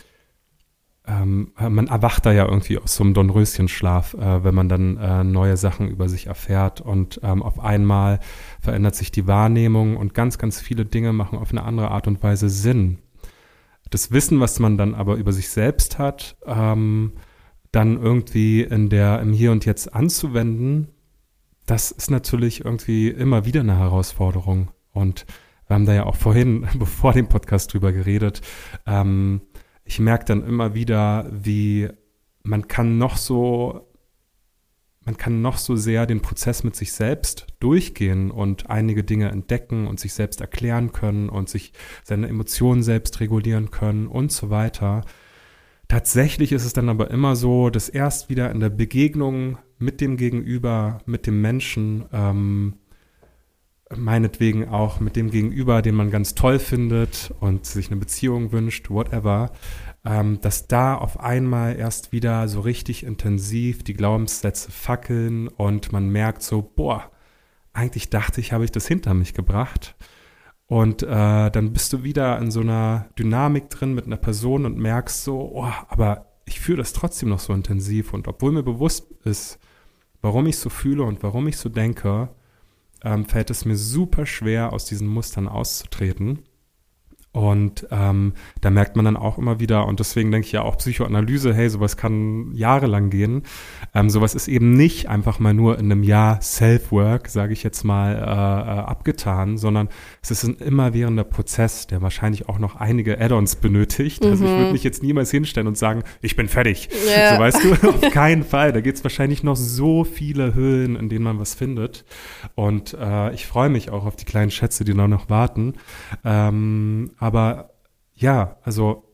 ähm, man erwacht da ja irgendwie aus so einem Dornröschenschlaf, äh, wenn man dann äh, neue Sachen über sich erfährt und ähm, auf einmal verändert sich die Wahrnehmung und ganz, ganz viele Dinge machen auf eine andere Art und Weise Sinn. Das Wissen, was man dann aber über sich selbst hat, ähm, dann irgendwie in der, im Hier und Jetzt anzuwenden, das ist natürlich irgendwie immer wieder eine Herausforderung. Und wir haben da ja auch vorhin, bevor dem Podcast drüber geredet, ähm, ich merke dann immer wieder, wie man kann noch so, man kann noch so sehr den Prozess mit sich selbst durchgehen und einige Dinge entdecken und sich selbst erklären können und sich seine Emotionen selbst regulieren können und so weiter. Tatsächlich ist es dann aber immer so, dass erst wieder in der Begegnung mit dem Gegenüber, mit dem Menschen, ähm, meinetwegen auch mit dem Gegenüber, den man ganz toll findet und sich eine Beziehung wünscht, whatever, ähm, dass da auf einmal erst wieder so richtig intensiv die Glaubenssätze fackeln und man merkt so, boah, eigentlich dachte ich, habe ich das hinter mich gebracht. Und äh, dann bist du wieder in so einer Dynamik drin mit einer Person und merkst so, oh, aber ich fühle das trotzdem noch so intensiv. Und obwohl mir bewusst ist, warum ich so fühle und warum ich so denke, ähm, fällt es mir super schwer, aus diesen Mustern auszutreten. Und ähm, da merkt man dann auch immer wieder, und deswegen denke ich ja auch Psychoanalyse, hey, sowas kann jahrelang gehen. Ähm, sowas ist eben nicht einfach mal nur in einem Jahr Self-Work, sage ich jetzt mal, äh, äh, abgetan, sondern es ist ein immerwährender Prozess, der wahrscheinlich auch noch einige Add-ons benötigt. Mhm. Also ich würde mich jetzt niemals hinstellen und sagen, ich bin fertig. Yeah. So, weißt du, auf keinen Fall. Da gibt es wahrscheinlich noch so viele Höhlen, in denen man was findet. Und äh, ich freue mich auch auf die kleinen Schätze, die da noch warten. Ähm, Aber ja, also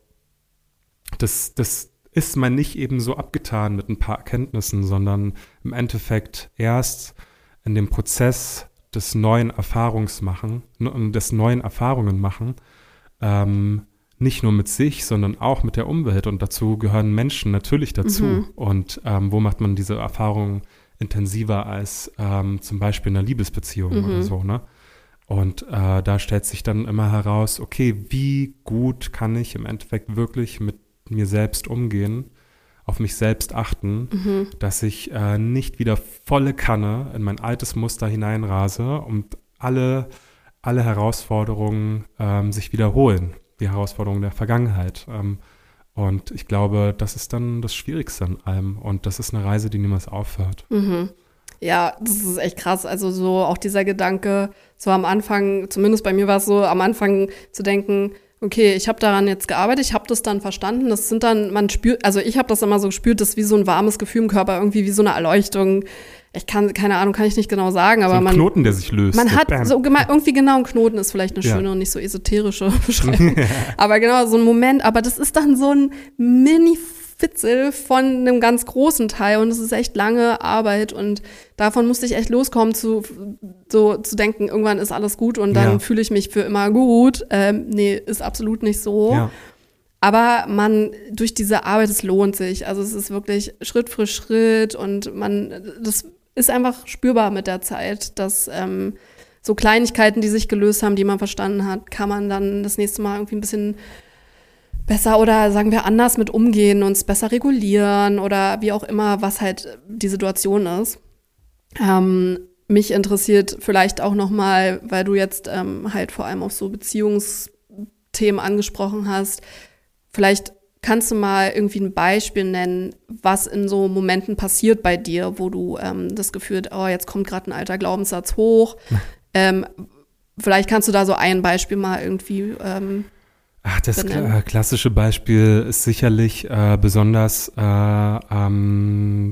das, das ist man nicht eben so abgetan mit ein paar Erkenntnissen, sondern im Endeffekt erst in dem Prozess des neuen Erfahrungsmachen, des neuen Erfahrungen machen, ähm, nicht nur mit sich, sondern auch mit der Umwelt. Und dazu gehören Menschen natürlich dazu. Mhm. Und ähm, wo macht man diese Erfahrungen intensiver als ähm, zum Beispiel in einer Liebesbeziehung mhm. oder so, ne? Und äh, da stellt sich dann immer heraus, okay, wie gut kann ich im Endeffekt wirklich mit mir selbst umgehen, auf mich selbst achten, mhm. dass ich äh, nicht wieder volle Kanne in mein altes Muster hineinrase und alle, alle Herausforderungen ähm, sich wiederholen, die Herausforderungen der Vergangenheit. Ähm, und ich glaube, das ist dann das Schwierigste an allem. Und das ist eine Reise, die niemals aufhört. Mhm. Ja, das ist echt krass. Also so auch dieser Gedanke, so am Anfang, zumindest bei mir war es so, am Anfang zu denken, okay, ich habe daran jetzt gearbeitet, ich habe das dann verstanden. Das sind dann, man spürt, also ich habe das immer so gespürt, das ist wie so ein warmes Gefühl im Körper, irgendwie wie so eine Erleuchtung. Ich kann, keine Ahnung, kann ich nicht genau sagen, aber so ein man. Knoten, der sich löst. Man hat so irgendwie genau einen Knoten, ist vielleicht eine schöne ja. und nicht so esoterische Beschreibung. Aber genau, so ein Moment, aber das ist dann so ein Mini-Fitzel von einem ganz großen Teil und es ist echt lange Arbeit und davon musste ich echt loskommen, zu, so, zu denken, irgendwann ist alles gut und dann ja. fühle ich mich für immer gut. Ähm, nee, ist absolut nicht so. Ja. Aber man, durch diese Arbeit, es lohnt sich. Also es ist wirklich Schritt für Schritt und man, das ist einfach spürbar mit der Zeit, dass ähm, so Kleinigkeiten, die sich gelöst haben, die man verstanden hat, kann man dann das nächste Mal irgendwie ein bisschen besser oder sagen wir anders mit umgehen, uns besser regulieren oder wie auch immer, was halt die Situation ist. Ähm, mich interessiert vielleicht auch nochmal, weil du jetzt ähm, halt vor allem auf so Beziehungsthemen angesprochen hast, vielleicht kannst du mal irgendwie ein Beispiel nennen, was in so Momenten passiert bei dir, wo du ähm, das Gefühl hast, oh, jetzt kommt gerade ein alter Glaubenssatz hoch. ähm, vielleicht kannst du da so ein Beispiel mal irgendwie ähm, Ach, das kla- klassische Beispiel ist sicherlich äh, besonders äh, ähm,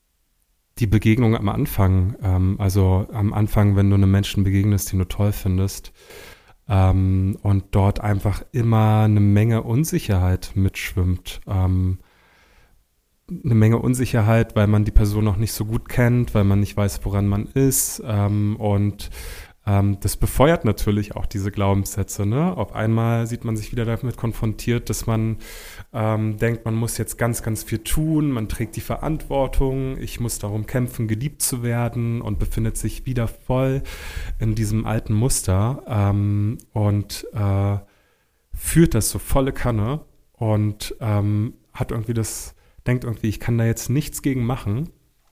die Begegnung am Anfang. Ähm, also am Anfang, wenn du einem Menschen begegnest, den du toll findest, Ähm, und dort einfach immer eine Menge Unsicherheit mitschwimmt. Ähm, eine Menge Unsicherheit, weil man die Person noch nicht so gut kennt, weil man nicht weiß, woran man ist. Ähm, und ähm, das befeuert natürlich auch diese Glaubenssätze. Ne? Auf einmal sieht man sich wieder damit konfrontiert, dass man ähm, denkt, man muss jetzt ganz, ganz viel tun, man trägt die Verantwortung, ich muss darum kämpfen, geliebt zu werden und befindet sich wieder voll in diesem alten Muster ähm, und äh, führt das so volle Kanne und ähm, hat irgendwie das, denkt irgendwie, ich kann da jetzt nichts gegen machen,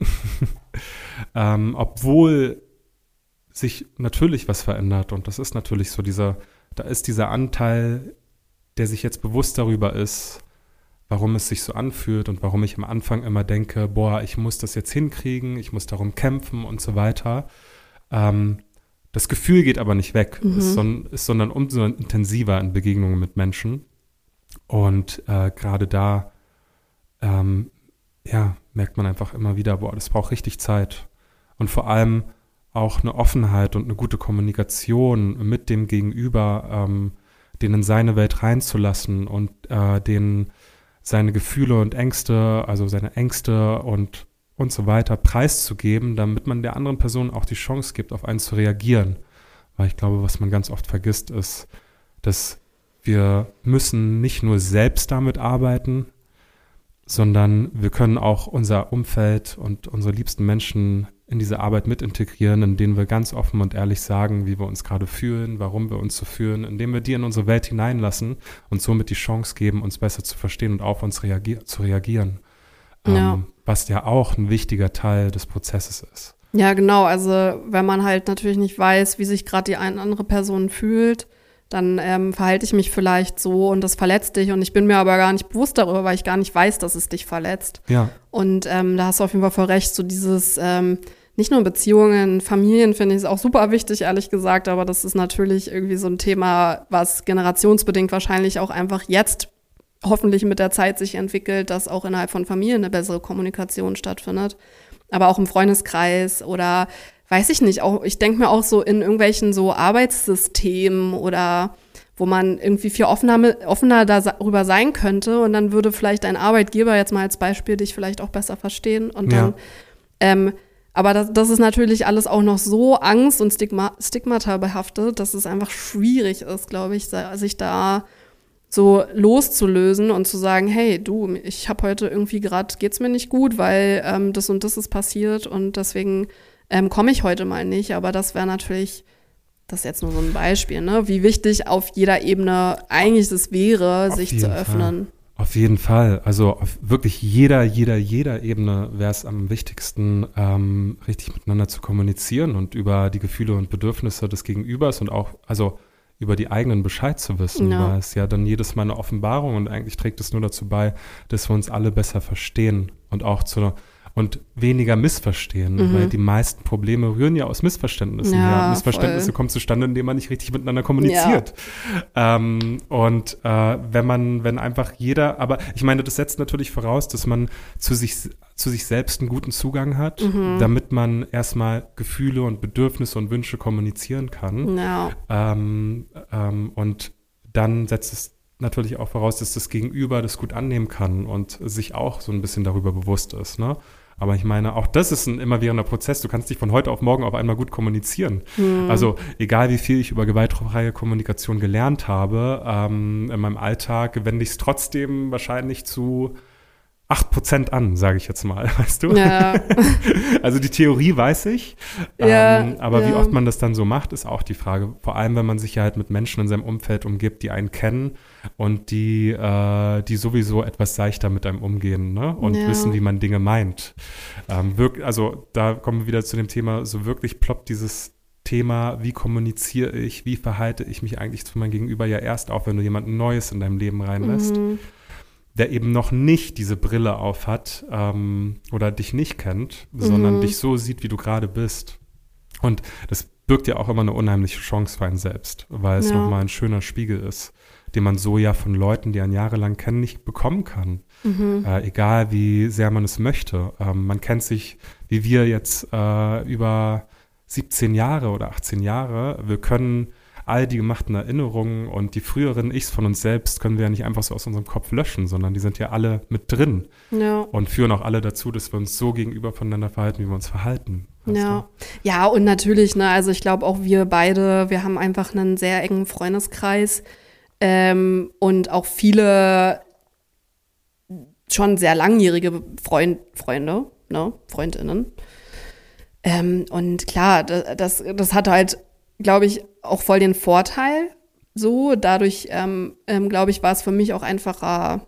ähm, obwohl sich natürlich was verändert und das ist natürlich so dieser, da ist dieser Anteil, der sich jetzt bewusst darüber ist, warum es sich so anfühlt und warum ich am Anfang immer denke, boah, ich muss das jetzt hinkriegen, ich muss darum kämpfen und so weiter. Ähm, das Gefühl geht aber nicht weg, mhm. ist, son- ist, sondern umso intensiver in Begegnungen mit Menschen und äh, gerade da ähm, ja, merkt man einfach immer wieder, boah, das braucht richtig Zeit und vor allem auch eine Offenheit und eine gute Kommunikation mit dem Gegenüber, ähm, den in seine Welt reinzulassen und äh, den seine Gefühle und Ängste, also seine Ängste und, und so weiter preiszugeben, damit man der anderen Person auch die Chance gibt, auf einen zu reagieren. Weil ich glaube, was man ganz oft vergisst, ist, dass wir müssen nicht nur selbst damit arbeiten, sondern wir können auch unser Umfeld und unsere liebsten Menschen in diese Arbeit mit integrieren, indem wir ganz offen und ehrlich sagen, wie wir uns gerade fühlen, warum wir uns so fühlen, indem wir die in unsere Welt hineinlassen und somit die Chance geben, uns besser zu verstehen und auf uns reagier- zu reagieren. Ja. Ähm, was ja auch ein wichtiger Teil des Prozesses ist. Ja, genau. Also wenn man halt natürlich nicht weiß, wie sich gerade die eine andere Person fühlt, dann ähm, verhalte ich mich vielleicht so und das verletzt dich und ich bin mir aber gar nicht bewusst darüber, weil ich gar nicht weiß, dass es dich verletzt. Ja. Und ähm, da hast du auf jeden Fall voll recht, so dieses, ähm, nicht nur in Beziehungen, Familien finde ich es auch super wichtig, ehrlich gesagt, aber das ist natürlich irgendwie so ein Thema, was generationsbedingt wahrscheinlich auch einfach jetzt hoffentlich mit der Zeit sich entwickelt, dass auch innerhalb von Familien eine bessere Kommunikation stattfindet. Aber auch im Freundeskreis oder weiß ich nicht, auch ich denke mir auch so in irgendwelchen so Arbeitssystemen oder wo man irgendwie viel offener, offener darüber sein könnte und dann würde vielleicht ein Arbeitgeber jetzt mal als Beispiel dich vielleicht auch besser verstehen und dann, ja. ähm, aber das, das ist natürlich alles auch noch so Angst und Stigma, Stigmata behaftet, dass es einfach schwierig ist, glaube ich, sich da so loszulösen und zu sagen, hey, du, ich habe heute irgendwie gerade, geht's mir nicht gut, weil ähm, das und das ist passiert und deswegen ähm, komme ich heute mal nicht. Aber das wäre natürlich, das ist jetzt nur so ein Beispiel, ne, wie wichtig auf jeder Ebene eigentlich es wäre, auf sich zu öffnen. Fall. Auf jeden Fall. Also auf wirklich jeder, jeder, jeder Ebene wäre es am wichtigsten, ähm, richtig miteinander zu kommunizieren und über die Gefühle und Bedürfnisse des Gegenübers und auch, also über die eigenen Bescheid zu wissen, Ja. weil es ja dann jedes Mal eine Offenbarung und eigentlich trägt es nur dazu bei, dass wir uns alle besser verstehen und auch zu und weniger missverstehen, Mhm. weil die meisten Probleme rühren ja aus Missverständnissen Ja, her. Missverständnisse voll. kommen zustande, indem man nicht richtig miteinander kommuniziert. Ähm, und äh, wenn man, wenn einfach jeder, aber ich meine, das setzt natürlich voraus, dass man zu sich, zu sich selbst einen guten Zugang hat, Mhm. damit man erstmal Gefühle und Bedürfnisse und Wünsche kommunizieren kann. Ja, Ähm, ähm, und dann setzt es natürlich auch voraus, dass das Gegenüber das gut annehmen kann und sich auch so ein bisschen darüber bewusst ist, ne? Aber ich meine, auch das ist ein immerwährender Prozess. Du kannst nicht von heute auf morgen auf einmal gut kommunizieren. Mhm. Also egal, wie viel ich über gewaltfreie Kommunikation gelernt habe, ähm, in meinem Alltag wende ich es trotzdem wahrscheinlich zu acht Prozent an, sage ich jetzt mal, weißt du? ja, Also die Theorie weiß ich, Ja, ähm, aber wie ja. oft man das dann so macht, ist auch die Frage. Vor allem, wenn man sich ja halt mit Menschen in seinem Umfeld umgibt, die einen kennen und die, äh, die sowieso etwas seichter mit einem umgehen, ne? Und Ja. wissen, wie man Dinge meint. Ähm, wirk- also da kommen wir wieder zu dem Thema, so wirklich ploppt dieses Thema, wie kommuniziere ich, wie verhalte ich mich eigentlich zu meinem Gegenüber ja erst auf, wenn du jemanden Neues in deinem Leben reinlässt, Mhm. der eben noch nicht diese Brille auf hat ähm, oder dich nicht kennt, sondern Mhm. dich so sieht, wie du gerade bist. Und das birgt ja auch immer eine unheimliche Chance für einen selbst, weil es Ja. nochmal ein schöner Spiegel ist, den man so ja von Leuten, die einen jahrelang kennen, nicht bekommen kann. Mhm. Äh, egal, wie sehr man es möchte. Ähm, man kennt sich, wie wir jetzt, äh, über siebzehn Jahre oder achtzehn Jahre. Wir können all die gemachten Erinnerungen und die früheren Ichs von uns selbst können wir ja nicht einfach so aus unserem Kopf löschen, sondern die sind ja alle mit drin Ja. und führen auch alle dazu, dass wir uns so gegenüber voneinander verhalten, wie wir uns verhalten. weißt Ja. Ja, und natürlich, ne, also ich glaube auch wir beide, wir haben einfach einen sehr engen Freundeskreis ähm, und auch viele schon sehr langjährige Freund, Freunde, ne, Freundinnen. Ähm, und klar, da- das, das hat halt, glaube ich, auch voll den Vorteil. So, dadurch, ähm, ähm, glaube ich, war es für mich auch einfacher,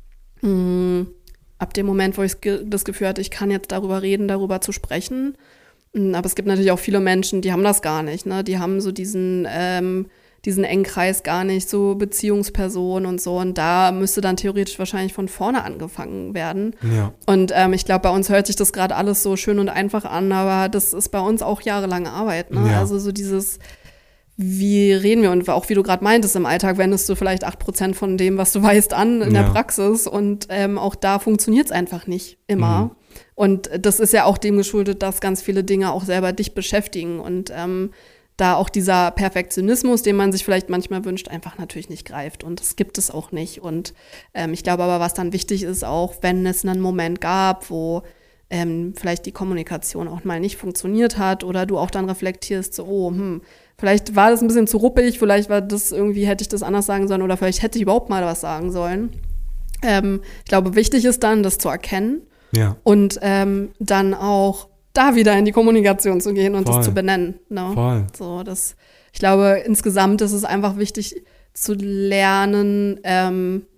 mh, ab dem Moment, wo ich ge- das Gefühl hatte, ich kann jetzt darüber reden, darüber zu sprechen. Mm, Aber es gibt natürlich auch viele Menschen, die haben das gar nicht, ne? Die haben so diesen, ähm, diesen engen Kreis gar nicht, so Beziehungspersonen und so. Und da müsste dann theoretisch wahrscheinlich von vorne angefangen werden. du? Ja, Und ähm, ich glaube, bei uns hört sich das gerade alles so schön und einfach an, aber das ist bei uns auch jahrelange Arbeit. Ne? Ja. Also so dieses, wie reden wir und auch wie du gerade meintest, im Alltag wendest du vielleicht acht Prozent von dem, was du weißt, an in Ja. der Praxis und ähm, auch da funktioniert es einfach nicht immer. Mhm. Und das ist ja auch dem geschuldet, dass ganz viele Dinge auch selber dich beschäftigen und ähm, da auch dieser Perfektionismus, den man sich vielleicht manchmal wünscht, einfach natürlich nicht greift. Und das gibt es auch nicht. Und ähm, ich glaube aber, was dann wichtig ist, auch wenn es einen Moment gab, wo ähm, vielleicht die Kommunikation auch mal nicht funktioniert hat oder du auch dann reflektierst, so, oh, hm, vielleicht war das ein bisschen zu ruppig, vielleicht war das irgendwie, hätte ich das anders sagen sollen oder vielleicht hätte ich überhaupt mal was sagen sollen. Ähm, ich glaube, wichtig ist dann, das zu erkennen ja, und ähm, dann auch da wieder in die Kommunikation zu gehen und Voll. das zu benennen. Ne? voll. So, das, ich glaube, insgesamt ist es einfach wichtig zu lernen, ähm,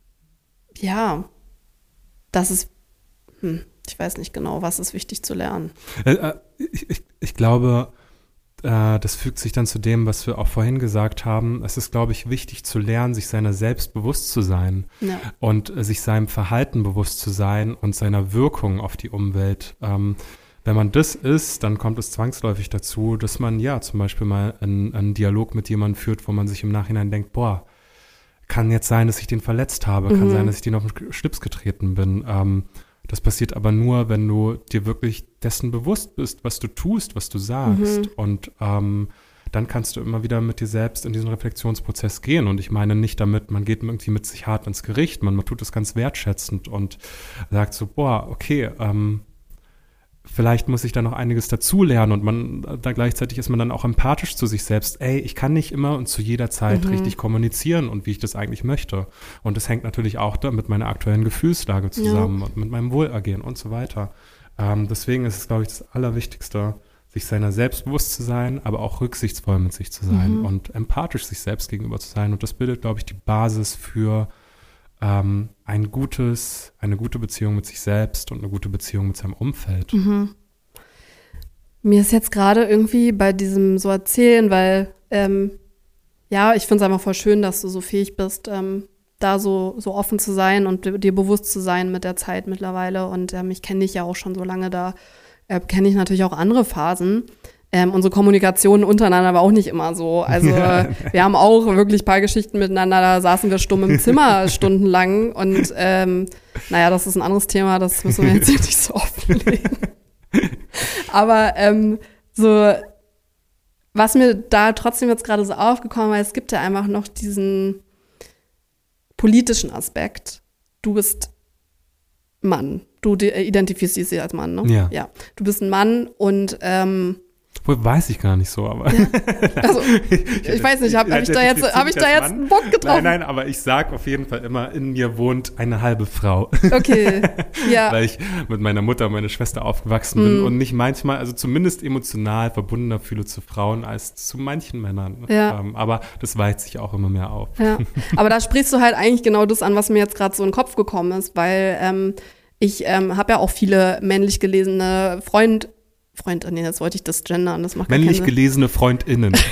ja, dass es, hm, ich weiß nicht genau, was ist wichtig zu lernen. Äh, äh, ich, ich, ich glaube, äh, das fügt sich dann zu dem, was wir auch vorhin gesagt haben. Es ist, glaube ich, wichtig zu lernen, sich seiner selbst bewusst zu sein Ja. und äh, sich seinem Verhalten bewusst zu sein und seiner Wirkung auf die Umwelt. Ähm, wenn man das ist, dann kommt es zwangsläufig dazu, dass man ja zum Beispiel mal einen, einen Dialog mit jemandem führt, wo man sich im Nachhinein denkt, boah, kann jetzt sein, dass ich den verletzt habe, kann Mhm. sein, dass ich den auf den Schlips getreten bin. Ähm, das passiert aber nur, wenn du dir wirklich dessen bewusst bist, was du tust, was du sagst. Mhm. Und ähm, dann kannst du immer wieder mit dir selbst in diesen Reflexionsprozess gehen. Und ich meine nicht damit, man geht irgendwie mit sich hart ins Gericht, man, man tut es ganz wertschätzend und sagt so, boah, okay, ähm, vielleicht muss ich da noch einiges dazulernen und man, da gleichzeitig ist man dann auch empathisch zu sich selbst. Ey, ich kann nicht immer und zu jeder Zeit Mhm. richtig kommunizieren und wie ich das eigentlich möchte. Und das hängt natürlich auch da mit meiner aktuellen Gefühlslage zusammen und mit meinem Wohlergehen und so weiter. Ähm, deswegen ist es, glaube ich, das Allerwichtigste, sich seiner selbst bewusst zu sein, aber auch rücksichtsvoll mit sich zu sein Mhm. und empathisch sich selbst gegenüber zu sein. Und das bildet, glaube ich, die Basis für ähm, ein gutes, eine gute Beziehung mit sich selbst und eine gute Beziehung mit seinem Umfeld. Mhm. Mir ist jetzt gerade irgendwie bei diesem so erzählen, weil ähm, ja, ich finde es einfach voll schön, dass du so fähig bist, ähm, da so, so offen zu sein und dir bewusst zu sein mit der Zeit mittlerweile. Und ähm, ich kenne dich ja auch schon so lange, da äh, kenne ich natürlich auch andere Phasen. Ähm, unsere Kommunikation untereinander war auch nicht immer so. Also äh, wir haben auch wirklich ein paar Geschichten miteinander, da saßen wir stumm im Zimmer stundenlang. Und ähm, naja, das ist ein anderes Thema, das müssen wir jetzt nicht so offenlegen. Aber ähm, so, was mir da trotzdem jetzt gerade so aufgekommen ist, es gibt ja einfach noch diesen politischen Aspekt. Du bist Mann. Du identifizierst dich als Mann, ne? Ja. Ja. Du bist ein Mann und ähm, Wohl weiß ich gar nicht so, aber. Ja. Also, ich, ich weiß nicht, habe hab ich da jetzt, hab ich da jetzt einen Bock getroffen? Nein, nein, aber ich sag auf jeden Fall immer, in mir wohnt eine halbe Frau. Okay, ja. Weil ich mit meiner Mutter und meiner Schwester aufgewachsen bin Mhm. und mich manchmal, also zumindest emotional verbundener fühle zu Frauen als zu manchen Männern. Ja. Ähm, aber das weicht sich auch immer mehr auf. Ja, aber da sprichst du halt eigentlich genau das an, was mir jetzt gerade so in den Kopf gekommen ist, weil ähm, ich ähm, habe ja auch viele männlich gelesene Freund, Freund, nee, jetzt wollte ich das gendern, das macht gar Männlich keinen Sinn. gelesene FreundInnen. Das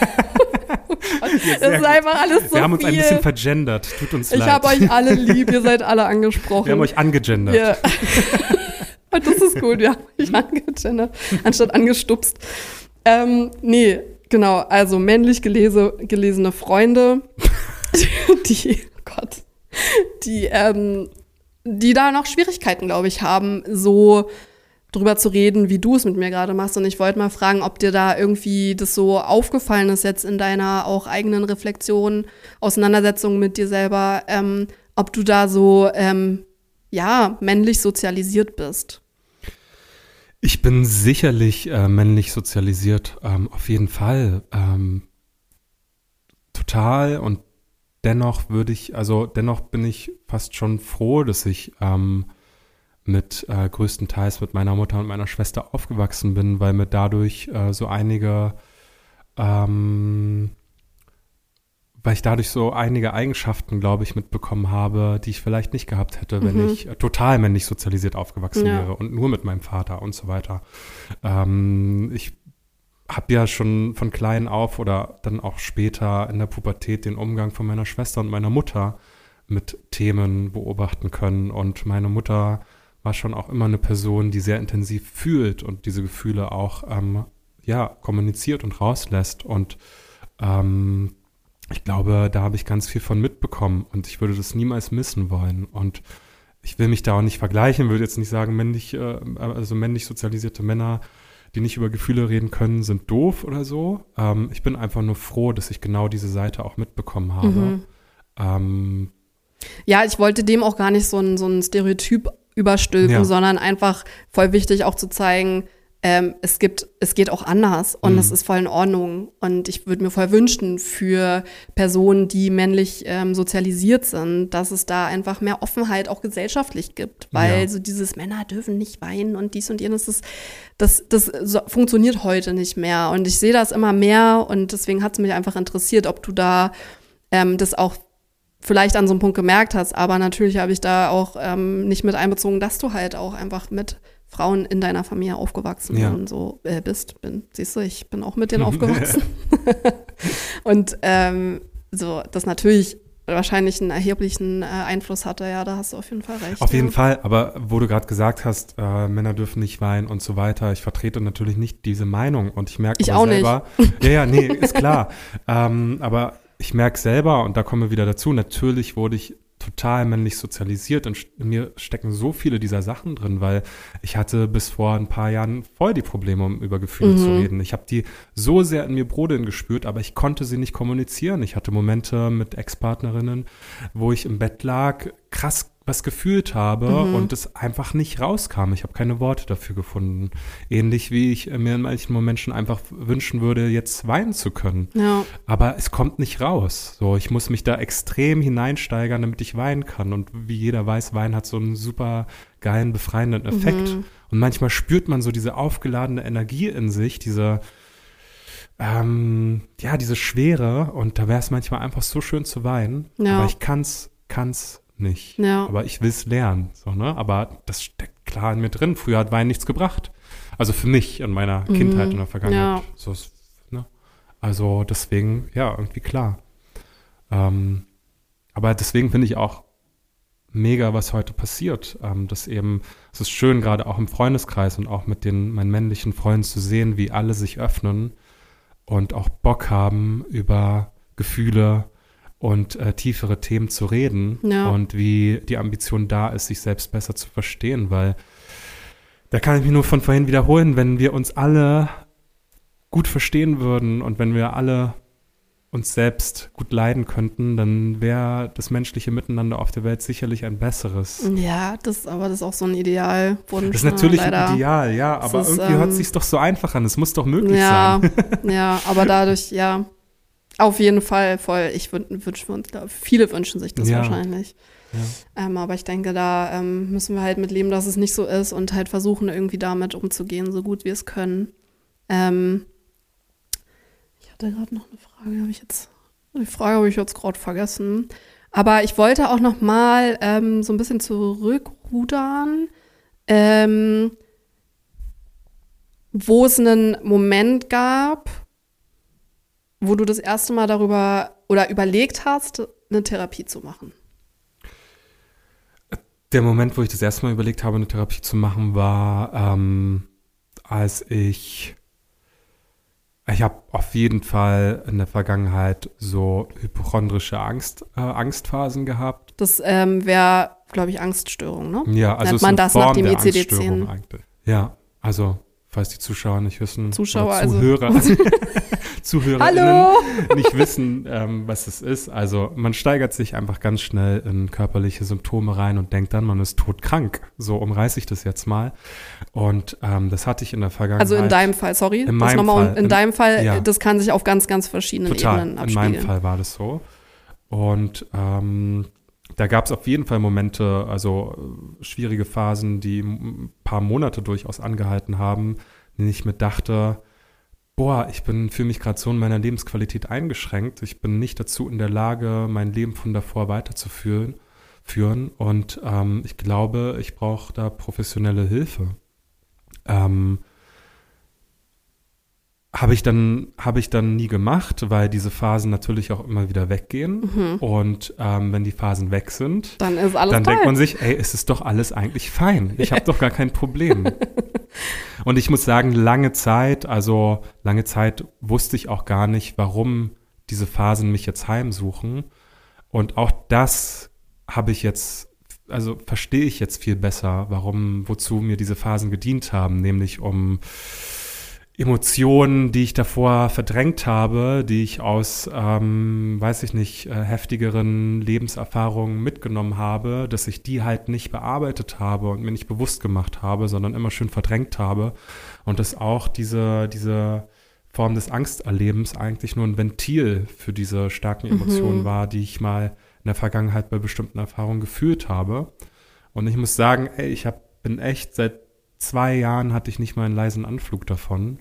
ist einfach alles so Wir haben uns viel. ein bisschen vergendert, tut uns Ich leid. habe euch alle lieb, ihr seid alle angesprochen. Wir haben euch angegendert. Ja. Und das ist gut, wir haben euch angegendert, anstatt angestupst. Ähm, nee, genau, also männlich gelese, gelesene Freunde, die, oh Gott, die, ähm, die da noch Schwierigkeiten, glaube ich, haben, so drüber zu reden, wie du es mit mir gerade machst. Und ich wollte mal fragen, ob dir da irgendwie das so aufgefallen ist jetzt in deiner auch eigenen Reflexion, Auseinandersetzung mit dir selber, ähm, ob du da so, ähm, ja, männlich sozialisiert bist. Ich bin sicherlich äh, männlich sozialisiert, ähm, auf jeden Fall. Ähm, total und dennoch würde ich, also dennoch bin ich fast schon froh, dass ich ähm, mit äh, größtenteils mit meiner Mutter und meiner Schwester aufgewachsen bin, weil mir dadurch äh, so einige, ähm, weil ich dadurch so einige Eigenschaften, glaube ich, mitbekommen habe, die ich vielleicht nicht gehabt hätte, wenn Mhm. ich äh, total männlich sozialisiert aufgewachsen Ja. wäre und nur mit meinem Vater und so weiter. Ähm, ich habe ja schon von klein auf oder dann auch später in der Pubertät den Umgang von meiner Schwester und meiner Mutter mit Themen beobachten können. Und meine Mutter war schon auch immer eine Person, die sehr intensiv fühlt und diese Gefühle auch ähm, ja, kommuniziert und rauslässt. Und ähm, ich glaube, da habe ich ganz viel von mitbekommen und ich würde das niemals missen wollen. Und ich will mich da auch nicht vergleichen, würde jetzt nicht sagen, männlich, äh, also männlich sozialisierte Männer, die nicht über Gefühle reden können, sind doof oder so. Ähm, ich bin einfach nur froh, dass ich genau diese Seite auch mitbekommen habe. Mhm. Ähm, Ja, ich wollte dem auch gar nicht so ein, so ein Stereotyp überstülpen, Ja. sondern einfach voll wichtig auch zu zeigen, ähm, es gibt, es geht auch anders und Mhm. es ist voll in Ordnung. Und ich würde mir voll wünschen für Personen, die männlich ähm, sozialisiert sind, dass es da einfach mehr Offenheit auch gesellschaftlich gibt. Weil Ja. so dieses Männer dürfen nicht weinen und dies und jenes, das, das, das so, funktioniert heute nicht mehr. Und ich sehe das immer mehr und deswegen hat es mich einfach interessiert, ob du da ähm, das auch vielleicht an so einem Punkt gemerkt hast, aber natürlich habe ich da auch ähm, nicht mit einbezogen, dass du halt auch einfach mit Frauen in deiner Familie aufgewachsen Ja. und so äh, bist. Bin, siehst du, ich bin auch mit denen aufgewachsen. Und ähm, so, das natürlich wahrscheinlich einen erheblichen äh, Einfluss hatte, ja, da hast du auf jeden Fall recht. Auf jeden ja. Fall, aber wo du gerade gesagt hast, äh, Männer dürfen nicht weinen und so weiter, ich vertrete natürlich nicht diese Meinung und ich merke Ich aber auch selber, ja, ja, nee, ist klar, ähm, aber ich merke selber, und da kommen wir wieder dazu, natürlich wurde ich total männlich sozialisiert und in mir stecken so viele dieser Sachen drin, weil ich hatte bis vor ein paar Jahren voll die Probleme, um über Gefühle Mhm. zu reden. Ich habe die so sehr in mir brodeln gespürt, aber ich konnte sie nicht kommunizieren. Ich hatte Momente mit Ex-Partnerinnen, wo ich im Bett lag, krass was gefühlt habe Mhm. und es einfach nicht rauskam. Ich habe keine Worte dafür gefunden. Ähnlich wie ich mir in manchen Momenten einfach wünschen würde, jetzt weinen zu können. Ja, Aber es kommt nicht raus. So, ich muss mich da extrem hineinsteigern, damit ich weinen kann. Und wie jeder weiß, Weinen hat so einen super geilen, befreienden Effekt. Mhm. Und manchmal spürt man so diese aufgeladene Energie in sich, diese, ähm, ja, diese Schwere. Und da wäre es manchmal einfach so schön zu weinen. Ja. Aber ich kann's, kann's nicht. Ja. Aber ich will es lernen. So, ne? Aber das steckt klar in mir drin. Früher hat Wein nichts gebracht. Also für mich in meiner Mhm. Kindheit, in der Vergangenheit. Ja. So, ne? Also deswegen, ja, irgendwie klar. Ähm, aber deswegen finde ich auch mega, was heute passiert. Ähm, dass eben, es ist schön, gerade auch im Freundeskreis und auch mit den meinen männlichen Freunden zu sehen, wie alle sich öffnen und auch Bock haben, über Gefühle und äh, tiefere Themen zu reden. Ja. Und wie die Ambition da ist, sich selbst besser zu verstehen, weil da kann ich mich nur von vorhin wiederholen, wenn wir uns alle gut verstehen würden und wenn wir alle uns selbst gut leiden könnten, dann wäre das menschliche Miteinander auf der Welt sicherlich ein besseres. Ja, das, aber das ist auch so ein Idealwunsch. Das ist natürlich ne, leider. ein Ideal, ja, aber ist, irgendwie ähm, hört es sich doch so einfach an. Es muss doch möglich ja, sein. ja, aber dadurch, ja, auf jeden Fall voll. Ich wün- wünschen wir uns, glaub, viele wünschen sich das Ja. wahrscheinlich. Ja. Ähm, aber ich denke, da ähm, müssen wir halt mit leben, dass es nicht so ist und halt versuchen, irgendwie damit umzugehen, so gut wir es können. Ähm, ich hatte gerade noch eine Frage, habe ich jetzt, die Frage habe ich jetzt gerade vergessen. Aber ich wollte auch noch mal ähm, so ein bisschen zurückrudern, ähm, wo es einen Moment gab, wo du das erste Mal darüber oder überlegt hast, eine Therapie zu machen. Der Moment, wo ich das erste Mal überlegt habe, eine Therapie zu machen, war, ähm, als ich, ich habe auf jeden Fall in der Vergangenheit so hypochondrische Angst, äh, Angstphasen gehabt. Das ähm, wäre, glaube ich, Angststörung, ne? Ja, also Nennt es man ist eine das nach Form dem der I C D Angststörung zehn. eigentlich. Ja, also falls die Zuschauer nicht wissen, Zuschauer, oder also- Zuhörer, ZuhörerInnen Hallo! nicht wissen, ähm, was es ist. Also man steigert sich einfach ganz schnell in körperliche Symptome rein und denkt dann, man ist todkrank. So umreiße ich das jetzt mal. Und ähm, das hatte ich in der Vergangenheit. Also in deinem Fall, sorry, In das meinem nochmal, Fall. In, In- deinem Fall, ja. das kann sich auf ganz, ganz verschiedenen Total, Ebenen in abspielen. meinem Fall war das so. Und ähm, da gab es auf jeden Fall Momente, also äh, schwierige Phasen, die ein paar Monate durchaus angehalten haben, in denen ich mir dachte, boah, ich bin fühle mich gerade so in meiner Lebensqualität eingeschränkt. Ich bin nicht dazu in der Lage, mein Leben von davor weiterzuführen. Führen. Und ähm, ich glaube, ich brauche da professionelle Hilfe. Ähm, Habe ich dann habe ich dann nie gemacht, weil diese Phasen natürlich auch immer wieder weggehen. Mhm. Und ähm, wenn die Phasen weg sind, Dann ist alles dann toll. denkt man sich, ey, es ist doch alles eigentlich fein. Ich habe doch gar kein Problem. Und ich muss sagen, lange Zeit, also lange Zeit wusste ich auch gar nicht, warum diese Phasen mich jetzt heimsuchen. Und auch das habe ich jetzt, also verstehe ich jetzt viel besser, warum, wozu mir diese Phasen gedient haben, nämlich um Emotionen, die ich davor verdrängt habe, die ich aus, ähm, weiß ich nicht, äh, heftigeren Lebenserfahrungen mitgenommen habe, dass ich die halt nicht bearbeitet habe und mir nicht bewusst gemacht habe, sondern immer schön verdrängt habe. Und dass auch diese, diese Form des Angsterlebens eigentlich nur ein Ventil für diese starken Emotionen Mhm. war, die ich mal in der Vergangenheit bei bestimmten Erfahrungen gefühlt habe. Und ich muss sagen, ey, ich hab, bin echt seit zwei Jahren hatte ich nicht mal einen leisen Anflug davon.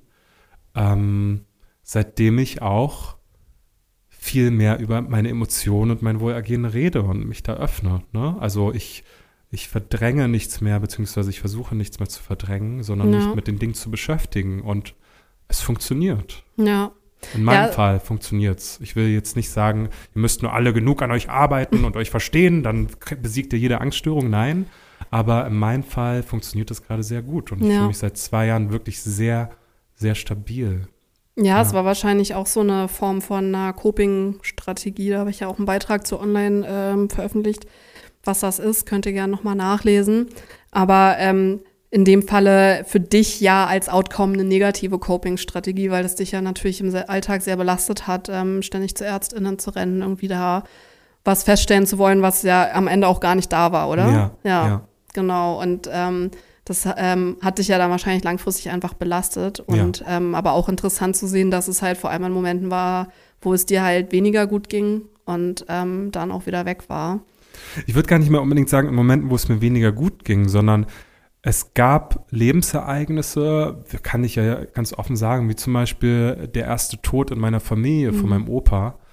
Ähm, seitdem ich auch viel mehr über meine Emotionen und mein Wohlergehen rede und mich da öffne. Ne? Also ich, ich verdränge nichts mehr, beziehungsweise ich versuche nichts mehr zu verdrängen, sondern Ja. mich mit den Dingen zu beschäftigen. Und es funktioniert. Ja. In meinem Ja. Fall funktioniert's. Ich will jetzt nicht sagen, ihr müsst nur alle genug an euch arbeiten und euch verstehen, dann k- besiegt ihr jede Angststörung. Nein, aber in meinem Fall funktioniert das gerade sehr gut. Und ich Ja. fühle mich seit zwei Jahren wirklich sehr, sehr stabil. Ja, es Ja. war wahrscheinlich auch so eine Form von einer Coping-Strategie. Da habe ich ja auch einen Beitrag zu online ähm, veröffentlicht. Was das ist, könnt ihr gerne nochmal nachlesen. Aber ähm, in dem Falle für dich ja als Outcome eine negative Coping-Strategie, weil das dich ja natürlich im Se- Alltag sehr belastet hat, ähm, ständig zu ÄrztInnen zu rennen, irgendwie da was feststellen zu wollen, was ja am Ende auch gar nicht da war, oder? Ja, ja. ja. Genau. Und ähm, das ähm, hat dich ja dann wahrscheinlich langfristig einfach belastet. Und ähm, aber auch interessant zu sehen, dass es halt vor allem in Momenten war, wo es dir halt weniger gut ging und ähm, dann auch wieder weg war. Ich würde gar nicht mehr unbedingt sagen, in Momenten, wo es mir weniger gut ging, sondern es gab Lebensereignisse, kann ich ja ganz offen sagen, wie zum Beispiel der erste Tod in meiner Familie von Mhm. meinem Opa,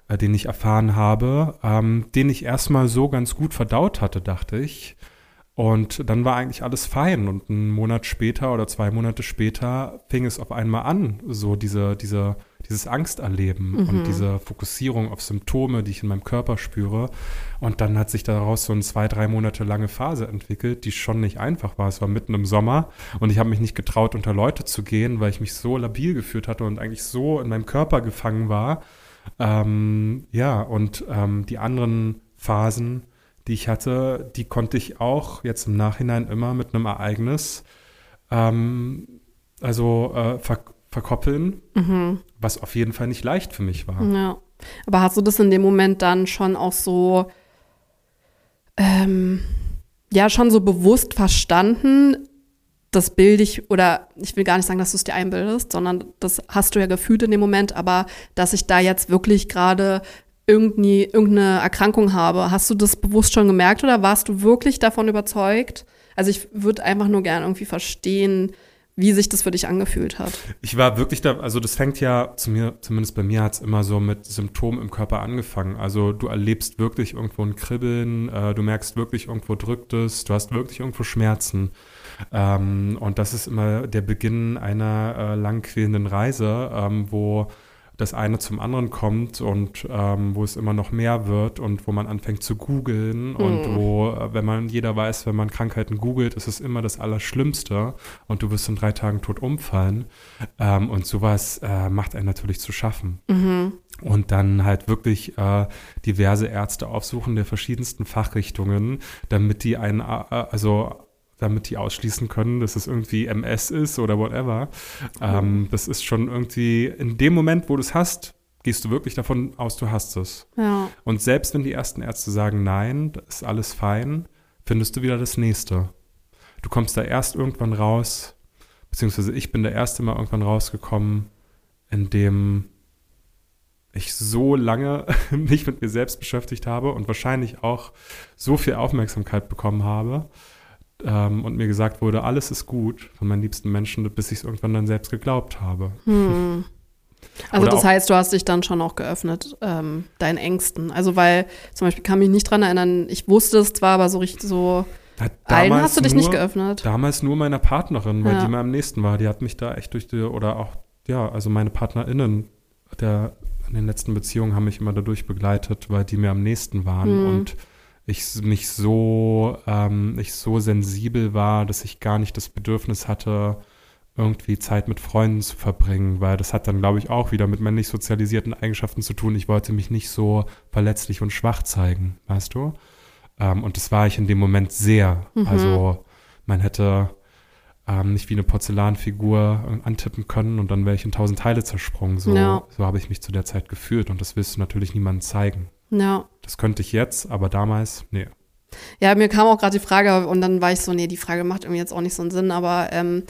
äh, den ich erfahren habe, ähm, den ich erstmal so ganz gut verdaut hatte, dachte ich. Und dann war eigentlich alles fein. Und einen Monat später oder zwei Monate später fing es auf einmal an, so diese, diese, dieses Angsterleben mhm. und diese Fokussierung auf Symptome, die ich in meinem Körper spüre. Und dann hat sich daraus so eine zwei, drei Monate lange Phase entwickelt, die schon nicht einfach war. Es war mitten im Sommer und ich habe mich nicht getraut, unter Leute zu gehen, weil ich mich so labil gefühlt hatte und eigentlich so in meinem Körper gefangen war. Ähm, ja, und ähm, die anderen Phasen, die ich hatte, die konnte ich auch jetzt im Nachhinein immer mit einem Ereignis ähm, also äh, ver- verkoppeln, mhm. was auf jeden Fall nicht leicht für mich war. Ja, aber hast du das in dem Moment dann schon auch so ähm, ja, schon so bewusst verstanden, das bilde ich, oder ich will gar nicht sagen, dass du es dir einbildest, sondern das hast du ja gefühlt in dem Moment, aber dass ich da jetzt wirklich gerade irgendwie irgendeine Erkrankung habe. Hast du das bewusst schon gemerkt oder warst du wirklich davon überzeugt? Also ich würde einfach nur gerne irgendwie verstehen, wie sich das für dich angefühlt hat. Ich war wirklich da, also das fängt ja, zu mir, zumindest bei mir hat es immer so mit Symptomen im Körper angefangen. Also du erlebst wirklich irgendwo ein Kribbeln, äh, du merkst wirklich irgendwo drückt es, du hast wirklich irgendwo Schmerzen. Ähm, und das ist immer der Beginn einer äh, lang quälenden Reise, ähm, wo das eine zum anderen kommt und ähm, wo es immer noch mehr wird und wo man anfängt zu googeln mm. und wo, wenn man, jeder weiß, wenn man Krankheiten googelt, ist es immer das Allerschlimmste und du wirst in drei Tagen tot umfallen. Ähm, und sowas äh, macht einen natürlich zu schaffen. Mhm. Und dann halt wirklich äh, diverse Ärzte aufsuchen der verschiedensten Fachrichtungen, damit die einen, äh, also damit die ausschließen können, dass es irgendwie M S ist oder whatever. Ähm, das ist schon irgendwie, in dem Moment, wo du es hast, gehst du wirklich davon aus, du hast es. Ja. Und selbst wenn die ersten Ärzte sagen, nein, das ist alles fein, findest du wieder das Nächste. Du kommst da erst irgendwann raus, beziehungsweise ich bin der erste Mal irgendwann rausgekommen, in dem ich so lange mich mit mir selbst beschäftigt habe und wahrscheinlich auch so viel Aufmerksamkeit bekommen habe, Ähm, und mir gesagt wurde, alles ist gut von meinen liebsten Menschen, bis ich es irgendwann dann selbst geglaubt habe. Hm. Also Oder das heißt, du hast dich dann schon auch geöffnet, ähm, deinen Ängsten. Also weil, zum Beispiel kann mich nicht dran erinnern, ich wusste es zwar, aber so richtig so, allen hast du dich nur, nicht geöffnet. Damals nur meiner Partnerin, weil ja. die mir am nächsten war. Die hat mich da echt durch die, oder auch, ja, also meine PartnerInnen der, in den letzten Beziehungen haben mich immer dadurch begleitet, weil die mir am nächsten waren hm. und ich mich so, ähm, ich so sensibel war, dass ich gar nicht das Bedürfnis hatte, irgendwie Zeit mit Freunden zu verbringen, weil das hat dann, glaube ich, auch wieder mit männlich sozialisierten Eigenschaften zu tun. Ich wollte mich nicht so verletzlich und schwach zeigen, weißt du? Ähm, und das war ich in dem Moment sehr. Mhm. Also man hätte ähm, nicht wie eine Porzellanfigur antippen können und dann wäre ich in tausend Teile zersprungen. So, ja. so habe ich mich zu der Zeit gefühlt und das willst du natürlich niemandem zeigen. Ja. Das könnte ich jetzt, aber damals, nee. Ja, mir kam auch gerade die Frage und dann war ich so, nee, die Frage macht irgendwie jetzt auch nicht so einen Sinn, aber ähm,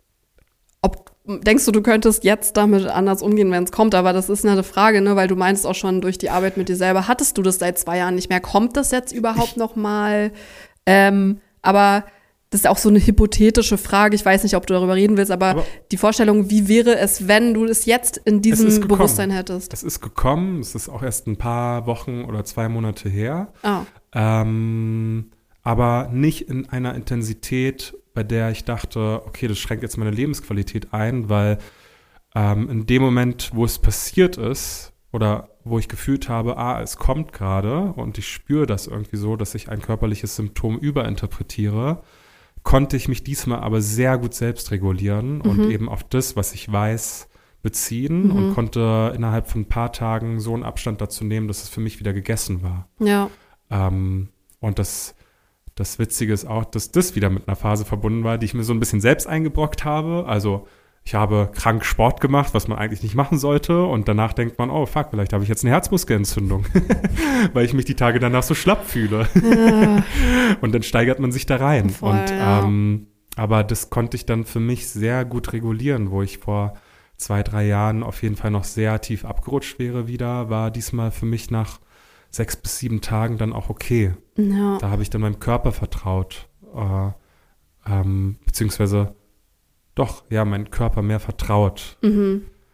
ob, denkst du, du könntest jetzt damit anders umgehen, wenn es kommt, aber das ist eine Frage, ne, weil du meinst auch schon durch die Arbeit mit dir selber, hattest du das seit zwei Jahren nicht mehr, kommt das jetzt überhaupt ich, noch mal? Ähm, aber das ist auch so eine hypothetische Frage. Ich weiß nicht, ob du darüber reden willst, aber, aber die Vorstellung, wie wäre es, wenn du es jetzt in diesem Bewusstsein hättest? Es ist gekommen. Es ist auch erst ein paar Wochen oder zwei Monate her. Ah. Ähm, aber nicht in einer Intensität, bei der ich dachte, okay, das schränkt jetzt meine Lebensqualität ein, weil ähm, in dem Moment, wo es passiert ist oder wo ich gefühlt habe, ah, es kommt gerade und ich spüre das irgendwie so, dass ich ein körperliches Symptom überinterpretiere, konnte ich mich diesmal aber sehr gut selbst regulieren mhm. und eben auf das, was ich weiß, beziehen mhm. und konnte innerhalb von ein paar Tagen so einen Abstand dazu nehmen, dass es für mich wieder gegessen war. Ja. Ähm, und das, das Witzige ist auch, dass das wieder mit einer Phase verbunden war, die ich mir so ein bisschen selbst eingebrockt habe. Also ich habe krank Sport gemacht, was man eigentlich nicht machen sollte. Und danach denkt man, oh fuck, vielleicht habe ich jetzt eine Herzmuskelentzündung, weil ich mich die Tage danach so schlapp fühle. Ja. Und dann steigert man sich da rein. Voll, und ja. ähm, aber das konnte ich dann für mich sehr gut regulieren, wo ich vor zwei, drei Jahren auf jeden Fall noch sehr tief abgerutscht wäre wieder, war diesmal für mich nach sechs bis sieben Tagen dann auch okay. Ja. Da habe ich dann meinem Körper vertraut, äh, ähm, beziehungsweise doch, ja, meinem Körper mehr vertraut. Mhm.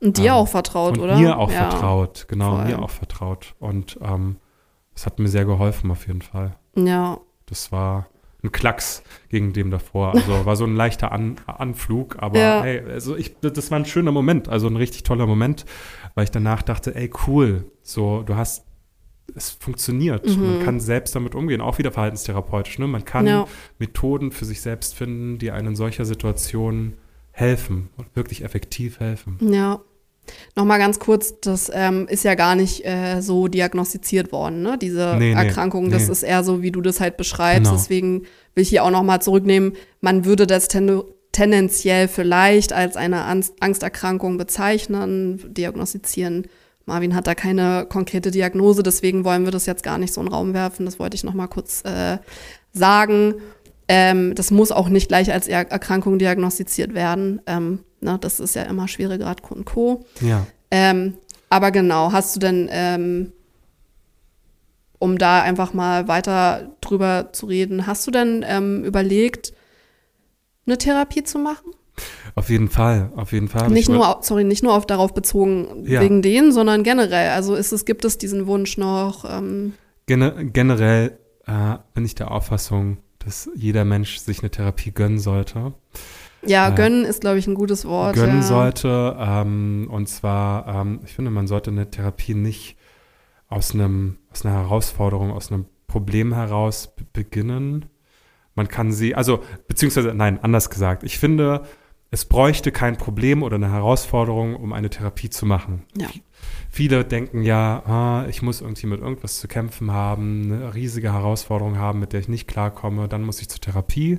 Und dir ähm, auch vertraut, und oder? mir auch ja. vertraut, genau, Voll. mir auch vertraut. Und ähm, das hat mir sehr geholfen auf jeden Fall. Ja. Das war ein Klacks gegen dem davor. Also war so ein leichter An- Anflug, aber Ja. hey, also ich, das war ein schöner Moment, also ein richtig toller Moment, weil ich danach dachte, ey, cool, so, du hast, es funktioniert. Mhm. Man kann selbst damit umgehen, auch wieder verhaltenstherapeutisch, ne? Man kann Ja. Methoden für sich selbst finden, die einem in solcher Situation helfen und wirklich effektiv helfen. Ja. Nochmal ganz kurz, das ähm, ist ja gar nicht äh, so diagnostiziert worden, ne? Diese Nee, nee, Erkrankung, das nee. ist eher so, wie du das halt beschreibst. Genau. Deswegen will ich hier auch nochmal zurücknehmen, man würde das ten- tendenziell vielleicht als eine Angst- Angsterkrankung bezeichnen, diagnostizieren. Marvin hat da keine konkrete Diagnose, deswegen wollen wir das jetzt gar nicht so in den Raum werfen. Das wollte ich nochmal kurz äh, sagen. Ähm, das muss auch nicht gleich als Er- Erkrankung diagnostiziert werden. Ähm, ne, das ist ja immer Schweregrad und Co. Ja. Ähm, aber genau, hast du denn, ähm, um da einfach mal weiter drüber zu reden, hast du denn ähm, überlegt, eine Therapie zu machen? Auf jeden Fall, auf jeden Fall. Nicht Ich nur, au- sorry, nicht nur auf darauf bezogen Ja. wegen denen, sondern generell. Also ist es, gibt es diesen Wunsch noch? Ähm, Gene- generell äh, bin ich der Auffassung, dass jeder Mensch sich eine Therapie gönnen sollte. ja, Äh, gönnen ist, glaube ich, ein gutes Wort. gönnen ja. sollte. Ähm, und zwar, ähm, ich finde, man sollte eine Therapie nicht aus einem, aus einer Herausforderung, aus einem Problem heraus b- beginnen. Man kann sie, also, beziehungsweise, nein, anders gesagt. Ich finde, es bräuchte kein Problem oder eine Herausforderung, um eine Therapie zu machen. Ja. Viele denken ja, ah, ich muss irgendwie mit irgendwas zu kämpfen haben, eine riesige Herausforderung haben, mit der ich nicht klarkomme, dann muss ich zur Therapie.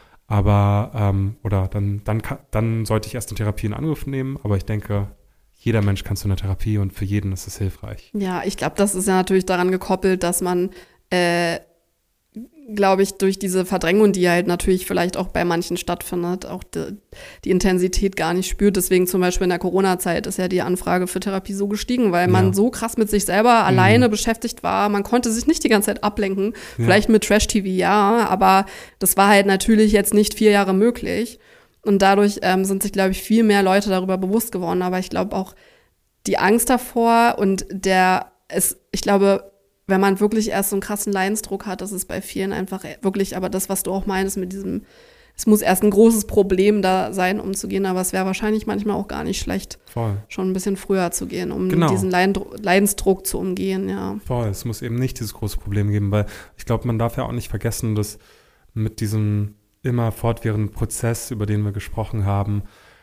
Aber, ähm, oder dann, dann, ka- dann sollte ich erst eine Therapie in Angriff nehmen. Aber ich denke, jeder Mensch kann zu einer Therapie und für jeden ist es hilfreich. Ja, ich glaube, das ist ja natürlich daran gekoppelt, dass man, äh, glaube ich, durch diese Verdrängung, die halt natürlich vielleicht auch bei manchen stattfindet, auch die, die Intensität gar nicht spürt. Deswegen zum Beispiel in der Corona-Zeit ist ja die Anfrage für Therapie so gestiegen, weil man Ja. so krass mit sich selber alleine beschäftigt war. Man konnte sich nicht die ganze Zeit ablenken. Ja. Vielleicht mit Trash-T V, ja, aber das war halt natürlich jetzt nicht vier Jahre möglich. Und dadurch ähm, sind sich, glaube ich, viel mehr Leute darüber bewusst geworden. Aber ich glaube auch, die Angst davor und der, es, ich glaube, wenn man wirklich erst so einen krassen Leidensdruck hat, das ist bei vielen einfach wirklich, aber das, was du auch meinst mit diesem, es muss erst ein großes Problem da sein, um zu gehen, aber es wäre wahrscheinlich manchmal auch gar nicht schlecht, Voll. schon ein bisschen früher zu gehen, um Genau. diesen Leidendruck, Leidensdruck zu umgehen, ja. Voll. Es muss eben nicht dieses große Problem geben, weil ich glaube, man darf ja auch nicht vergessen, dass mit diesem immer fortwährenden Prozess, über den wir gesprochen haben,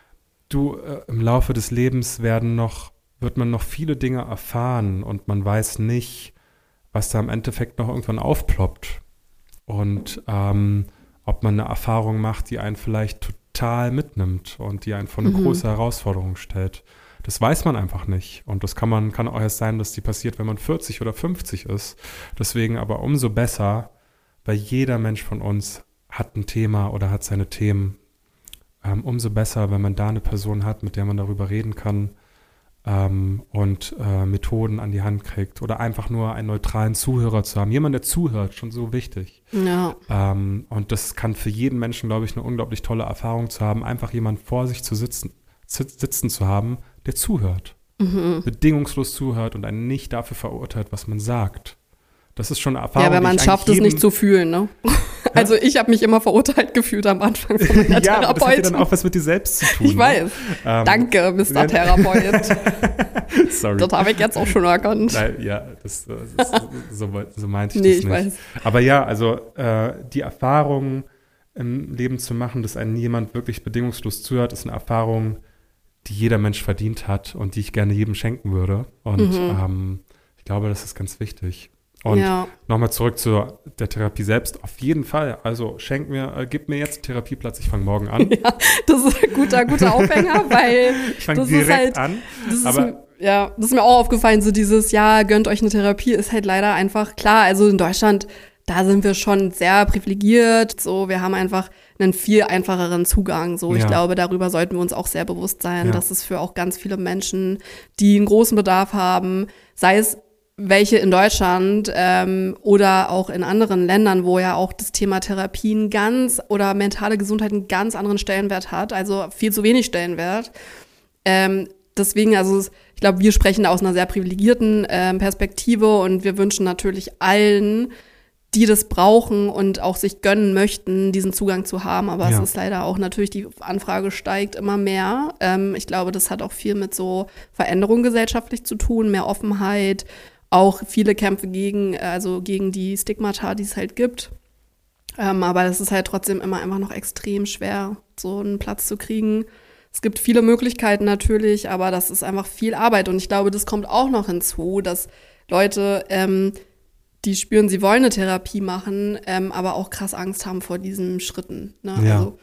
du äh, im Laufe des Lebens werden noch, wird man noch viele Dinge erfahren und man weiß nicht, was da im Endeffekt noch irgendwann aufploppt. Und ähm, ob man eine Erfahrung macht, die einen vielleicht total mitnimmt und die einen vor eine Mhm. große Herausforderung stellt. Das weiß man einfach nicht. Und das kann man, kann auch erst sein, dass die passiert, wenn man vierzig oder fünfzig ist. Deswegen aber umso besser, weil jeder Mensch von uns hat ein Thema oder hat seine Themen. Ähm, umso besser, wenn man da eine Person hat, mit der man darüber reden kann, ähm, und äh, Methoden an die Hand kriegt oder einfach nur einen neutralen Zuhörer zu haben. Jemand, der zuhört, schon so wichtig. Ja, Ähm, und das kann für jeden Menschen, glaube ich, eine unglaublich tolle Erfahrung zu haben, einfach jemand vor sich zu sitzen, sit- sitzen zu haben, der zuhört. mhm. Bedingungslos zuhört und einen nicht dafür verurteilt, was man sagt. Das ist schon eine Erfahrung, Ja, wenn die man ich schafft, es eigentlich nicht jedem- zu fühlen, ne? Also ich habe mich immer verurteilt gefühlt am Anfang von meiner Ja, aber das hat ja Therapeutin. dann auch was mit dir selbst zu tun. Ich weiß. Ähm, Danke, Mister ja. Therapeut. Sorry. Das habe ich jetzt auch schon erkannt. Nein, ja, das, das ist, so, so meinte ich Nee, das ich nicht. weiß. Aber ja, also äh, die Erfahrung im Leben zu machen, dass einem jemand wirklich bedingungslos zuhört, ist eine Erfahrung, die jeder Mensch verdient hat und die ich gerne jedem schenken würde. Und Mhm. ähm, ich glaube, das ist ganz wichtig. Und Ja. nochmal zurück zu der Therapie selbst. Auf jeden Fall. Also schenk mir, äh, gib mir jetzt einen Therapieplatz. Ich fange morgen an. Ja, das ist ein guter, guter Aufhänger, weil Ich fange das direkt ist halt, an. das ist, Aber- m- ja, das ist mir auch aufgefallen, so dieses, ja, gönnt euch eine Therapie, ist halt leider einfach klar. Also in Deutschland, da sind wir schon sehr privilegiert. So, wir haben einfach einen viel einfacheren Zugang. So, ich Ja. glaube, darüber sollten wir uns auch sehr bewusst sein, Ja. dass es für auch ganz viele Menschen, die einen großen Bedarf haben, sei es welche in Deutschland ähm, oder auch in anderen Ländern, wo ja auch das Thema Therapien ganz oder mentale Gesundheit einen ganz anderen Stellenwert hat, also viel zu wenig Stellenwert, ähm, deswegen, also ich glaube, wir sprechen da aus einer sehr privilegierten äh, Perspektive und wir wünschen natürlich allen, die das brauchen und auch sich gönnen möchten, diesen Zugang zu haben. Aber ja. es ist leider auch natürlich, die Anfrage steigt immer mehr. Ähm, ich glaube, das hat auch viel mit so Veränderung gesellschaftlich zu tun, mehr Offenheit, auch viele Kämpfe gegen, also gegen die Stigmata, die es halt gibt. Ähm, aber es ist halt trotzdem immer einfach noch extrem schwer, so einen Platz zu kriegen. Es gibt viele Möglichkeiten natürlich, aber das ist einfach viel Arbeit. Und ich glaube, das kommt auch noch hinzu, dass Leute, ähm, die spüren, sie wollen eine Therapie machen, ähm, aber auch krass Angst haben vor diesen Schritten. Ne? Ja. Also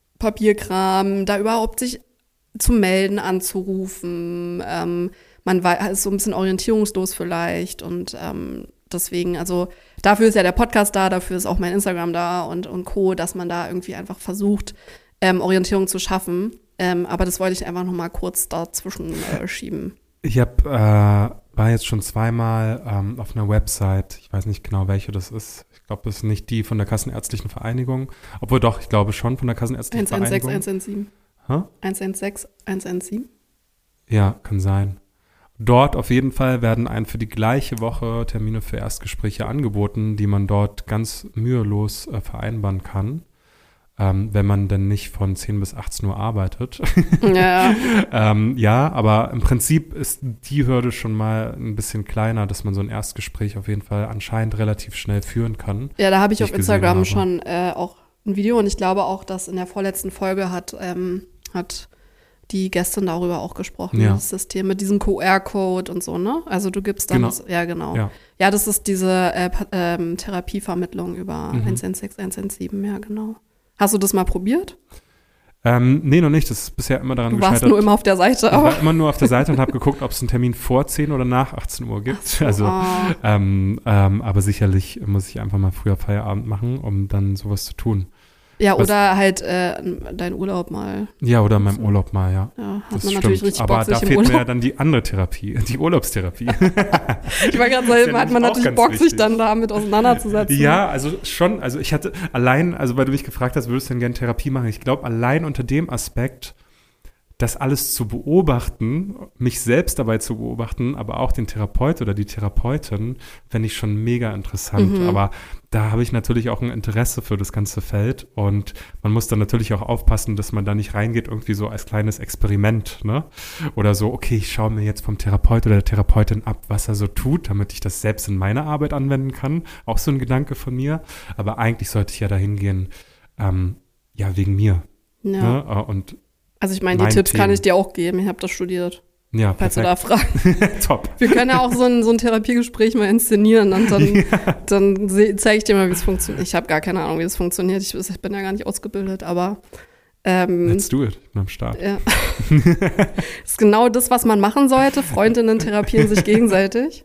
Papierkram, da überhaupt sich zu melden, anzurufen. Ähm, man war, ist so ein bisschen orientierungslos vielleicht und ähm, deswegen, also dafür ist ja der Podcast da, dafür ist auch mein Instagram da und, und Co., dass man da irgendwie einfach versucht, ähm, Orientierung zu schaffen. Ähm, aber das wollte ich einfach noch mal kurz dazwischen äh, schieben. Ich hab, äh, war jetzt schon zweimal ähm, auf einer Website, ich weiß nicht genau, welche das ist. Ich glaube, das ist nicht die von der Kassenärztlichen Vereinigung. Obwohl doch, ich glaube schon von der Kassenärztlichen Vereinigung. eins eins sechs, eins eins sieben. Hä? eins eins sechs, eins eins sieben? Ja, kann sein. Dort auf jeden Fall werden einem für die gleiche Woche Termine für Erstgespräche angeboten, die man dort ganz mühelos äh, vereinbaren kann. Ähm, wenn man denn nicht von zehn bis achtzehn Uhr arbeitet. Ja. ähm, ja, aber im Prinzip ist die Hürde schon mal ein bisschen kleiner, dass man so ein Erstgespräch auf jeden Fall anscheinend relativ schnell führen kann. Ja, da habe ich auf Instagram schon äh, auch ein Video und ich glaube auch, dass in der vorletzten Folge hat, ähm, hat die Gästin darüber auch gesprochen, ja. das System mit diesem Q R-Code und so, ne? Also du gibst dann, genau. das, ja genau. Ja. ja, das ist diese äh, ähm, Therapievermittlung über mhm. eins eins sechs, eins eins sieben, ja genau. Hast du das mal probiert? Ähm, nee, noch nicht. Das ist bisher immer daran du gescheitert. Du warst nur immer auf der Seite. Ich war immer nur auf der Seite und habe geguckt, ob es einen Termin vor zehn oder nach achtzehn Uhr gibt. So, also, oh. ähm, ähm, aber sicherlich muss ich einfach mal früher Feierabend machen, um dann sowas zu tun. Ja, Was, oder halt äh, deinen Urlaub mal. Ja, oder in meinem Urlaub mal, ja. Ja, hat das man stimmt. natürlich richtig aber Bock, sich da im fehlt Urlaub. mir ja dann die andere Therapie, die Urlaubstherapie. Ich war gerade sagen, ja hat man natürlich Bock, wichtig. sich dann damit auseinanderzusetzen. Ja, also schon, also ich hatte allein, also weil du mich gefragt hast, würdest du denn gerne Therapie machen? Ich glaube, allein unter dem Aspekt, das alles zu beobachten, mich selbst dabei zu beobachten, aber auch den Therapeut oder die Therapeutin, fände ich schon mega interessant. Mhm. Aber da habe ich natürlich auch ein Interesse für das ganze Feld und man muss dann natürlich auch aufpassen, dass man da nicht reingeht, irgendwie so als kleines Experiment, ne? Oder so, okay, ich schaue mir jetzt vom Therapeut oder der Therapeutin ab, was er so tut, damit ich das selbst in meiner Arbeit anwenden kann. Auch so ein Gedanke von mir. Aber eigentlich sollte ich ja dahin gehen, ähm, ja, wegen mir. Ja. Ne? Und Also ich meine, die Tipps Themen. kann ich dir auch geben. Ich habe das studiert. Ja, falls perfekt. du da fragst. Top. Wir können ja auch so ein, so ein Therapiegespräch mal inszenieren und dann, ja. dann zeige ich dir mal, wie es funktioniert. Ich habe gar keine Ahnung, wie es funktioniert. Ich, ich bin ja gar nicht ausgebildet, aber ähm, Let's do it. Ich bin am Start. Ja. Das ist genau das, was man machen sollte. Freundinnen therapieren sich gegenseitig.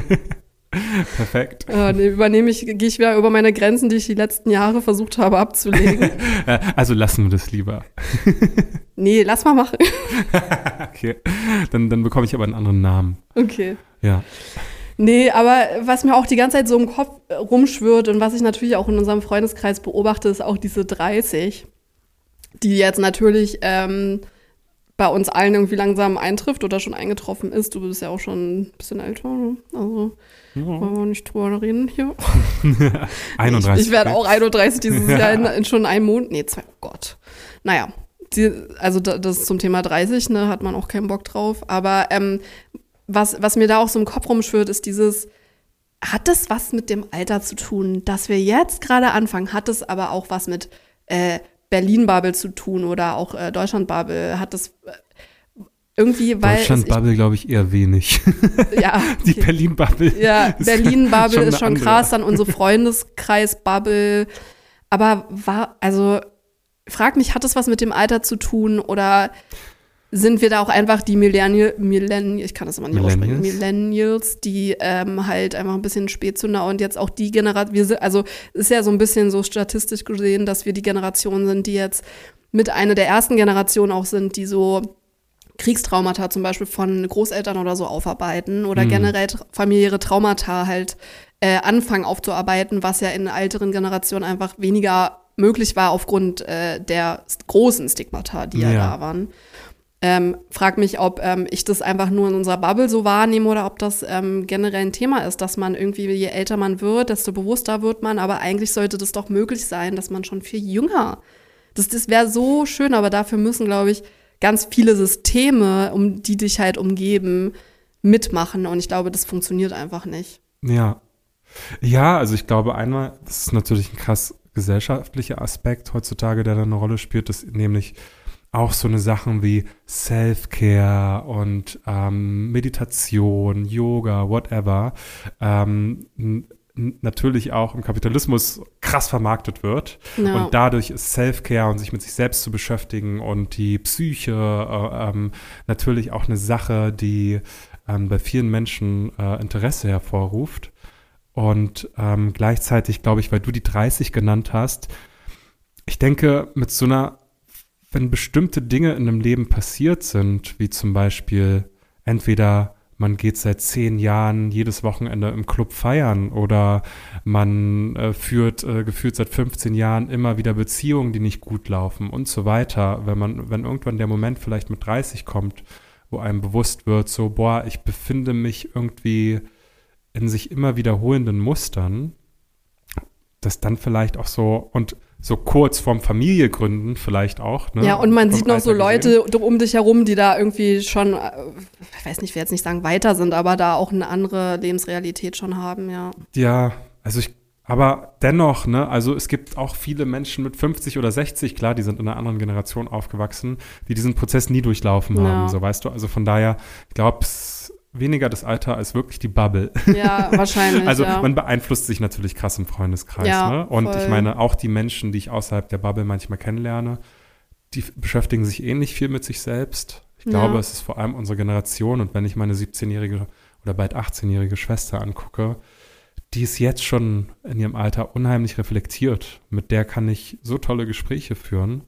Perfekt. Äh, nee, übernehme ich, gehe ich wieder über meine Grenzen, die ich die letzten Jahre versucht habe abzulegen. Also lassen wir das lieber. Nee, lass mal machen. Okay, dann, dann bekomme ich aber einen anderen Namen. Okay. Ja. Nee, aber was mir auch die ganze Zeit so im Kopf rumschwirrt und was ich natürlich auch in unserem Freundeskreis beobachte, ist auch diese dreißig, die jetzt natürlich ähm, bei uns allen irgendwie langsam eintrifft oder schon eingetroffen ist. Du bist ja auch schon ein bisschen älter, ne? Also ja. Wollen wir nicht drüber reden hier. einunddreißig. Ich, ich werde auch einunddreißig dieses ja. Jahr in, in schon einem Monat. Nee, zwei, oh Gott. Naja, die, also das zum Thema dreißig, ne, hat man auch keinen Bock drauf. Aber ähm, was, was mir da auch so im Kopf rumschwirrt, ist dieses, hat das was mit dem Alter zu tun, dass wir jetzt gerade anfangen? Hat es aber auch was mit äh, Berlin-Bubble zu tun oder auch äh, Deutschland-Bubble? Hat das äh, irgendwie, weil Deutschland-Bubble, glaube ich, eher wenig. Ja. Okay. Die Berlin-Bubble. Ja, Berlin-Bubble ist schon andere. krass, dann unsere Freundeskreis-Bubble. Aber war, also, frag mich, hat das was mit dem Alter zu tun oder sind wir da auch einfach die Millennial, Millennial, ich kann das immer nicht aussprechen, Millennials, die ähm, halt einfach ein bisschen Spätzünder und jetzt auch die Generation, wir sind, also ist ja so ein bisschen so statistisch gesehen, dass wir die Generation sind, die jetzt mit einer der ersten Generationen auch sind, die so Kriegstraumata zum Beispiel von Großeltern oder so aufarbeiten oder mhm. generell tra- familiäre Traumata halt äh, anfangen aufzuarbeiten, was ja in älteren Generationen einfach weniger möglich war aufgrund äh, der großen Stigmata, die ja, ja da waren. Ähm, frag mich, ob ähm, ich das einfach nur in unserer Bubble so wahrnehme oder ob das ähm, generell ein Thema ist, dass man irgendwie, je älter man wird, desto bewusster wird man. Aber eigentlich sollte das doch möglich sein, dass man schon viel jünger. Das, das wäre so schön, aber dafür müssen, glaube ich, ganz viele Systeme, um die dich halt umgeben, mitmachen. Und ich glaube, das funktioniert einfach nicht. Ja. Ja, also ich glaube einmal, das ist natürlich ein krass gesellschaftlicher Aspekt heutzutage, der da eine Rolle spielt, dass nämlich auch so eine Sachen wie Self-Care und ähm, Meditation, Yoga, whatever, ähm, n- n- natürlich auch im Kapitalismus krass vermarktet wird. Ja. Und dadurch ist Self-Care und sich mit sich selbst zu beschäftigen und die Psyche äh, ähm, natürlich auch eine Sache, die ähm, bei vielen Menschen äh, Interesse hervorruft. Und ähm, gleichzeitig, glaube ich, weil du die dreißig genannt hast, ich denke, mit so einer, wenn bestimmte Dinge in einem Leben passiert sind, wie zum Beispiel entweder man geht seit zehn Jahren jedes Wochenende im Club feiern oder man äh, führt äh, gefühlt seit fünfzehn Jahren immer wieder Beziehungen, die nicht gut laufen und so weiter. Wenn man, wenn irgendwann der Moment vielleicht mit dreißig kommt, wo einem bewusst wird, so, boah, ich befinde mich irgendwie in sich immer wiederholenden Mustern, dass dann vielleicht auch so, und so kurz vorm Familiengründen vielleicht auch. Ne, ja, und man sieht noch so Leute gesehen. um dich herum, die da irgendwie schon, ich weiß nicht, ich will jetzt nicht sagen weiter sind, aber da auch eine andere Lebensrealität schon haben, ja. Ja, also ich, aber dennoch, ne, also es gibt auch viele Menschen mit fünfzig oder sechzig, klar, die sind in einer anderen Generation aufgewachsen, die diesen Prozess nie durchlaufen Ja. haben, so weißt du, also von daher, ich glaube, weniger das Alter als wirklich die Bubble. Ja, wahrscheinlich, Also ja. man beeinflusst sich natürlich krass im Freundeskreis. Ja, ne? Und voll. ich meine, auch die Menschen, die ich außerhalb der Bubble manchmal kennenlerne, die beschäftigen sich ähnlich viel mit sich selbst. Ich Ja. glaube, es ist vor allem unsere Generation. Und wenn ich meine siebzehnjährige oder bald achtzehnjährige Schwester angucke, die ist jetzt schon in ihrem Alter unheimlich reflektiert. Mit der kann ich so tolle Gespräche führen.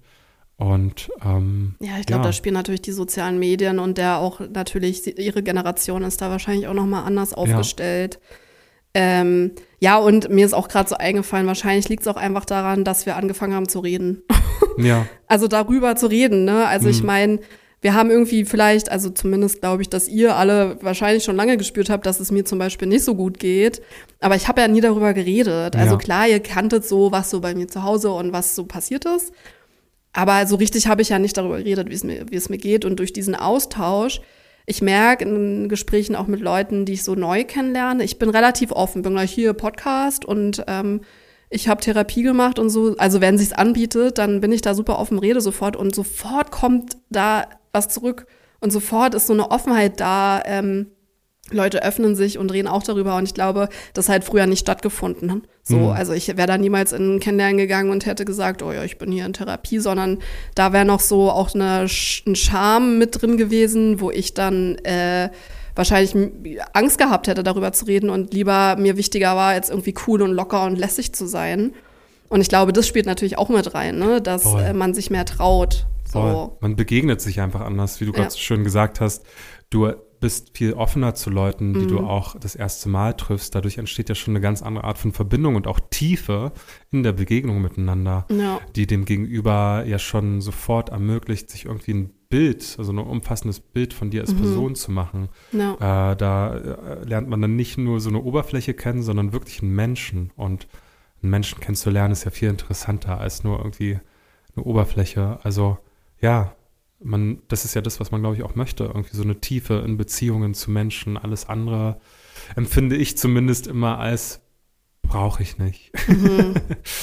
Und ähm, Ja, ich glaube, ja. da spielen natürlich die sozialen Medien und der auch natürlich, sie- ihre Generation ist da wahrscheinlich auch nochmal anders aufgestellt. Ja, ähm, ja und mir ist auch gerade so eingefallen, wahrscheinlich liegt es auch einfach daran, dass wir angefangen haben zu reden. ja, Also darüber zu reden, ne? Also ich Mhm. meine, wir haben irgendwie vielleicht, also zumindest glaube ich, dass ihr alle wahrscheinlich schon lange gespürt habt, dass es mir zum Beispiel nicht so gut geht. Aber ich habe ja nie darüber geredet. Also Ja. klar, ihr kanntet so, was so bei mir zu Hause und was so passiert ist. Aber so richtig habe ich ja nicht darüber geredet, wie es mir, wie es mir geht. Und durch diesen Austausch, ich merke in Gesprächen auch mit Leuten, die ich so neu kennenlerne, ich bin relativ offen, bin gleich hier Podcast und ähm, ich habe Therapie gemacht und so. Also wenn sich's anbietet, dann bin ich da super offen, rede sofort und sofort kommt da was zurück und sofort ist so eine Offenheit da. Ähm, Leute öffnen sich und reden auch darüber und ich glaube, das hat früher nicht stattgefunden. So, Mhm. also ich wäre da niemals in ein Kennenlernen gegangen und hätte gesagt, oh ja, ich bin hier in Therapie, sondern da wäre noch so auch eine, Sch- ein Charme mit drin gewesen, wo ich dann äh, wahrscheinlich m- Angst gehabt hätte, darüber zu reden und lieber mir wichtiger war, jetzt irgendwie cool und locker und lässig zu sein. Und ich glaube, das spielt natürlich auch mit rein, ne? Dass Voll. äh, man sich mehr traut. Voll. So. Man begegnet sich einfach anders, wie du Ja. gerade so schön gesagt hast. Du bist viel offener zu Leuten, die Mhm. du auch das erste Mal triffst. Dadurch entsteht ja schon eine ganz andere Art von Verbindung und auch Tiefe in der Begegnung miteinander, Ja. die dem Gegenüber ja schon sofort ermöglicht, sich irgendwie ein Bild, also ein umfassendes Bild von dir als Mhm. Person zu machen. Ja. Äh, da äh, lernt man dann nicht nur so eine Oberfläche kennen, sondern wirklich einen Menschen. Und einen Menschen kennenzulernen ist ja viel interessanter als nur irgendwie eine Oberfläche. Also ja, man, das ist ja das, was man, glaube ich, auch möchte. Irgendwie so eine Tiefe in Beziehungen zu Menschen. Alles andere empfinde ich zumindest immer als brauche ich nicht. Mhm.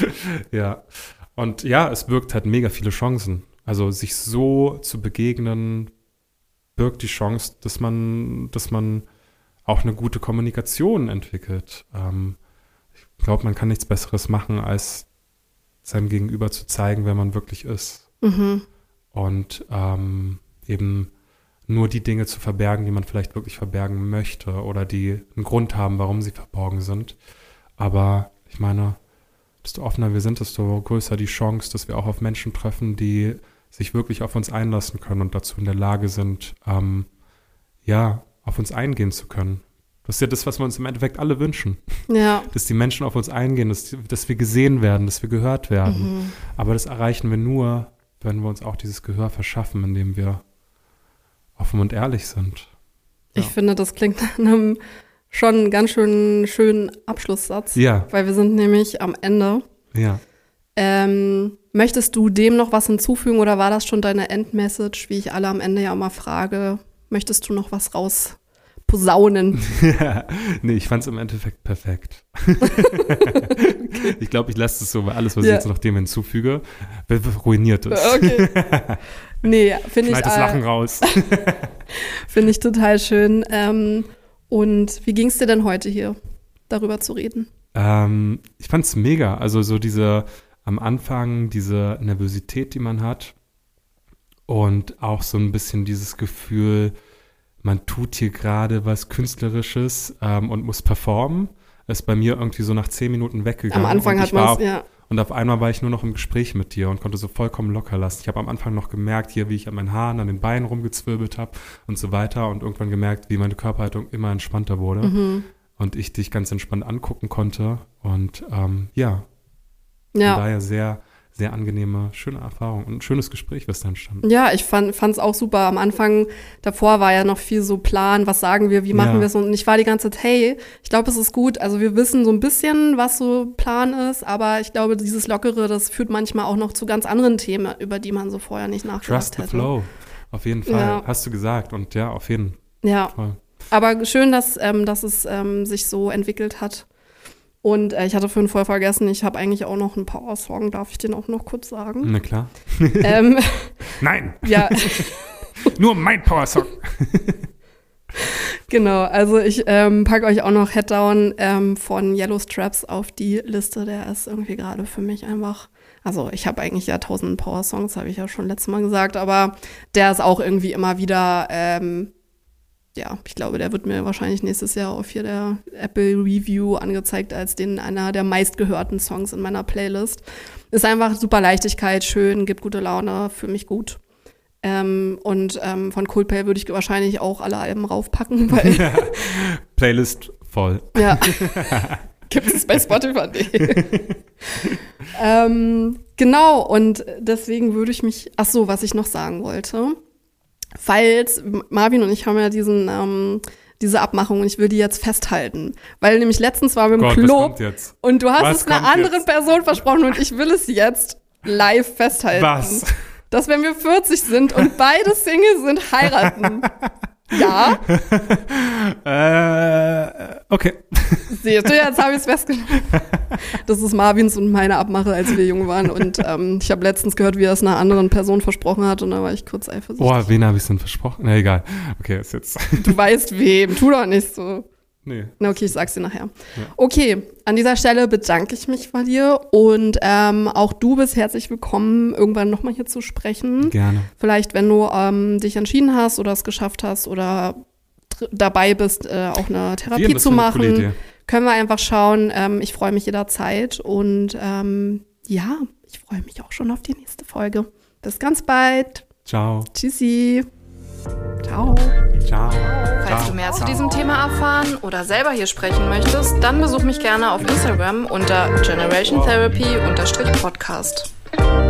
Ja. Und ja, es birgt halt mega viele Chancen. Also sich so zu begegnen, birgt die Chance, dass man, dass man auch eine gute Kommunikation entwickelt. Ähm, ich glaube, man kann nichts Besseres machen, als seinem Gegenüber zu zeigen, wer man wirklich ist. Mhm. Und ähm, eben nur die Dinge zu verbergen, die man vielleicht wirklich verbergen möchte oder die einen Grund haben, warum sie verborgen sind. Aber ich meine, desto offener wir sind, desto größer die Chance, dass wir auch auf Menschen treffen, die sich wirklich auf uns einlassen können und dazu in der Lage sind, ähm, ja, auf uns eingehen zu können. Das ist ja das, was wir uns im Endeffekt alle wünschen. Ja. Dass die Menschen auf uns eingehen, dass, dass wir gesehen werden, dass wir gehört werden. Mhm. Aber das erreichen wir nur, wenn wir uns auch dieses Gehör verschaffen, indem wir offen und ehrlich sind. Ich Ja. finde, das klingt nach einem schon ganz schön schönen Abschlusssatz. Ja. Weil wir sind nämlich am Ende. Ja. Ähm, möchtest du dem noch was hinzufügen oder war das schon deine Endmessage, wie ich alle am Ende ja immer frage? Möchtest du noch was raus posaunen? Nee, ich fand es im Endeffekt perfekt. Okay. Ich glaube, ich lasse es so, weil alles, was Ja. ich jetzt noch dem hinzufüge, ruiniert es. Okay. Nee, finde ich, Schneid das Lachen raus. find ich total schön. Ähm, und wie ging es dir denn heute hier, darüber zu reden? Ähm, ich fand es mega. Also so diese, am Anfang diese Nervosität, die man hat und auch so ein bisschen dieses Gefühl, man tut hier gerade was Künstlerisches ähm, und muss performen, ist bei mir irgendwie so nach zehn Minuten weggegangen. Am Anfang und hat ich war man auf- es, ja. Und auf einmal war ich nur noch im Gespräch mit dir und konnte so vollkommen locker lassen. Ich habe am Anfang noch gemerkt, hier, wie ich an meinen Haaren, an den Beinen rumgezwirbelt habe und so weiter. Und irgendwann gemerkt, wie meine Körperhaltung immer entspannter wurde. Mhm. Und ich dich ganz entspannt angucken konnte. Und ähm, ja, von Ja. daher sehr, sehr angenehme, schöne Erfahrung und ein schönes Gespräch, was da entstanden. Ja, ich fand es auch super. Am Anfang, davor war ja noch viel so Plan, was sagen wir, wie machen Ja. wir es? Und ich war die ganze Zeit, hey, ich glaube, es ist gut. Also wir wissen so ein bisschen, was so Plan ist, aber ich glaube, dieses Lockere, das führt manchmal auch noch zu ganz anderen Themen, über die man so vorher nicht nachgedacht Trust the hätte. flow, auf jeden Fall, Ja. hast du gesagt. Und ja, auf jeden Ja, Fall. aber schön, dass, ähm, dass es ähm, sich so entwickelt hat. Und äh, ich hatte vorhin voll vergessen, ich habe eigentlich auch noch einen Power-Song, darf ich den auch noch kurz sagen? Na klar. ähm, Nein, ja, nur mein Power-Song. genau. Also ich ähm, packe euch auch noch Headdown ähm, von Yellow Straps auf die Liste. Der ist irgendwie gerade für mich einfach, also ich habe eigentlich ja tausend Power-Songs, habe ich ja schon letztes Mal gesagt, aber der ist auch irgendwie immer wieder, ähm, ja, ich glaube, der wird mir wahrscheinlich nächstes Jahr auf hier der Apple Review angezeigt als den einer der meistgehörten Songs in meiner Playlist. Ist einfach super Leichtigkeit, schön, gibt gute Laune, fühle mich gut. Ähm, und ähm, von Coldplay würde ich wahrscheinlich auch alle Alben raufpacken, weil, Playlist voll. ja, gibt es bei Spotify. Nee. ähm, genau, und deswegen würde ich mich, ach so, was ich noch sagen wollte, falls, Marvin und ich haben ja diesen, ähm, diese Abmachung und ich will die jetzt festhalten. Weil nämlich letztens war wir im Gott, was Club kommt jetzt? und du hast Was es einer kommt anderen jetzt? Person versprochen und ich will es jetzt live festhalten. Was? Dass wenn wir vierzig sind und beide Single sind, heiraten. Ja, Äh, okay. siehst du, jetzt habe ich es festgenommen. Das ist Marvins und meine Abmache, als wir jung waren. Und ähm, ich habe letztens gehört, wie er es einer anderen Person versprochen hat und da war ich kurz eifersüchtig. Boah, wen habe ich denn versprochen? Na egal. Okay, ist jetzt. Du weißt wem, tu doch nicht so. Nee. Na okay, ich sag's dir nachher. Okay, an dieser Stelle bedanke ich mich bei dir und ähm, auch du bist herzlich willkommen, irgendwann nochmal hier zu sprechen. Gerne. Vielleicht, wenn du ähm, dich entschieden hast oder es geschafft hast oder tr- dabei bist, äh, auch eine Therapie Vielen, das zu ist eine coole machen, Idee. können wir einfach schauen. Ähm, ich freue mich jederzeit und ähm, ja, ich freue mich auch schon auf die nächste Folge. Bis ganz bald. Ciao. Tschüssi. Ciao. Ciao. Falls Ciao. du mehr zu diesem Thema erfahren oder selber hier sprechen möchtest, dann besuch mich gerne auf Instagram unter Generation Therapy Podcast.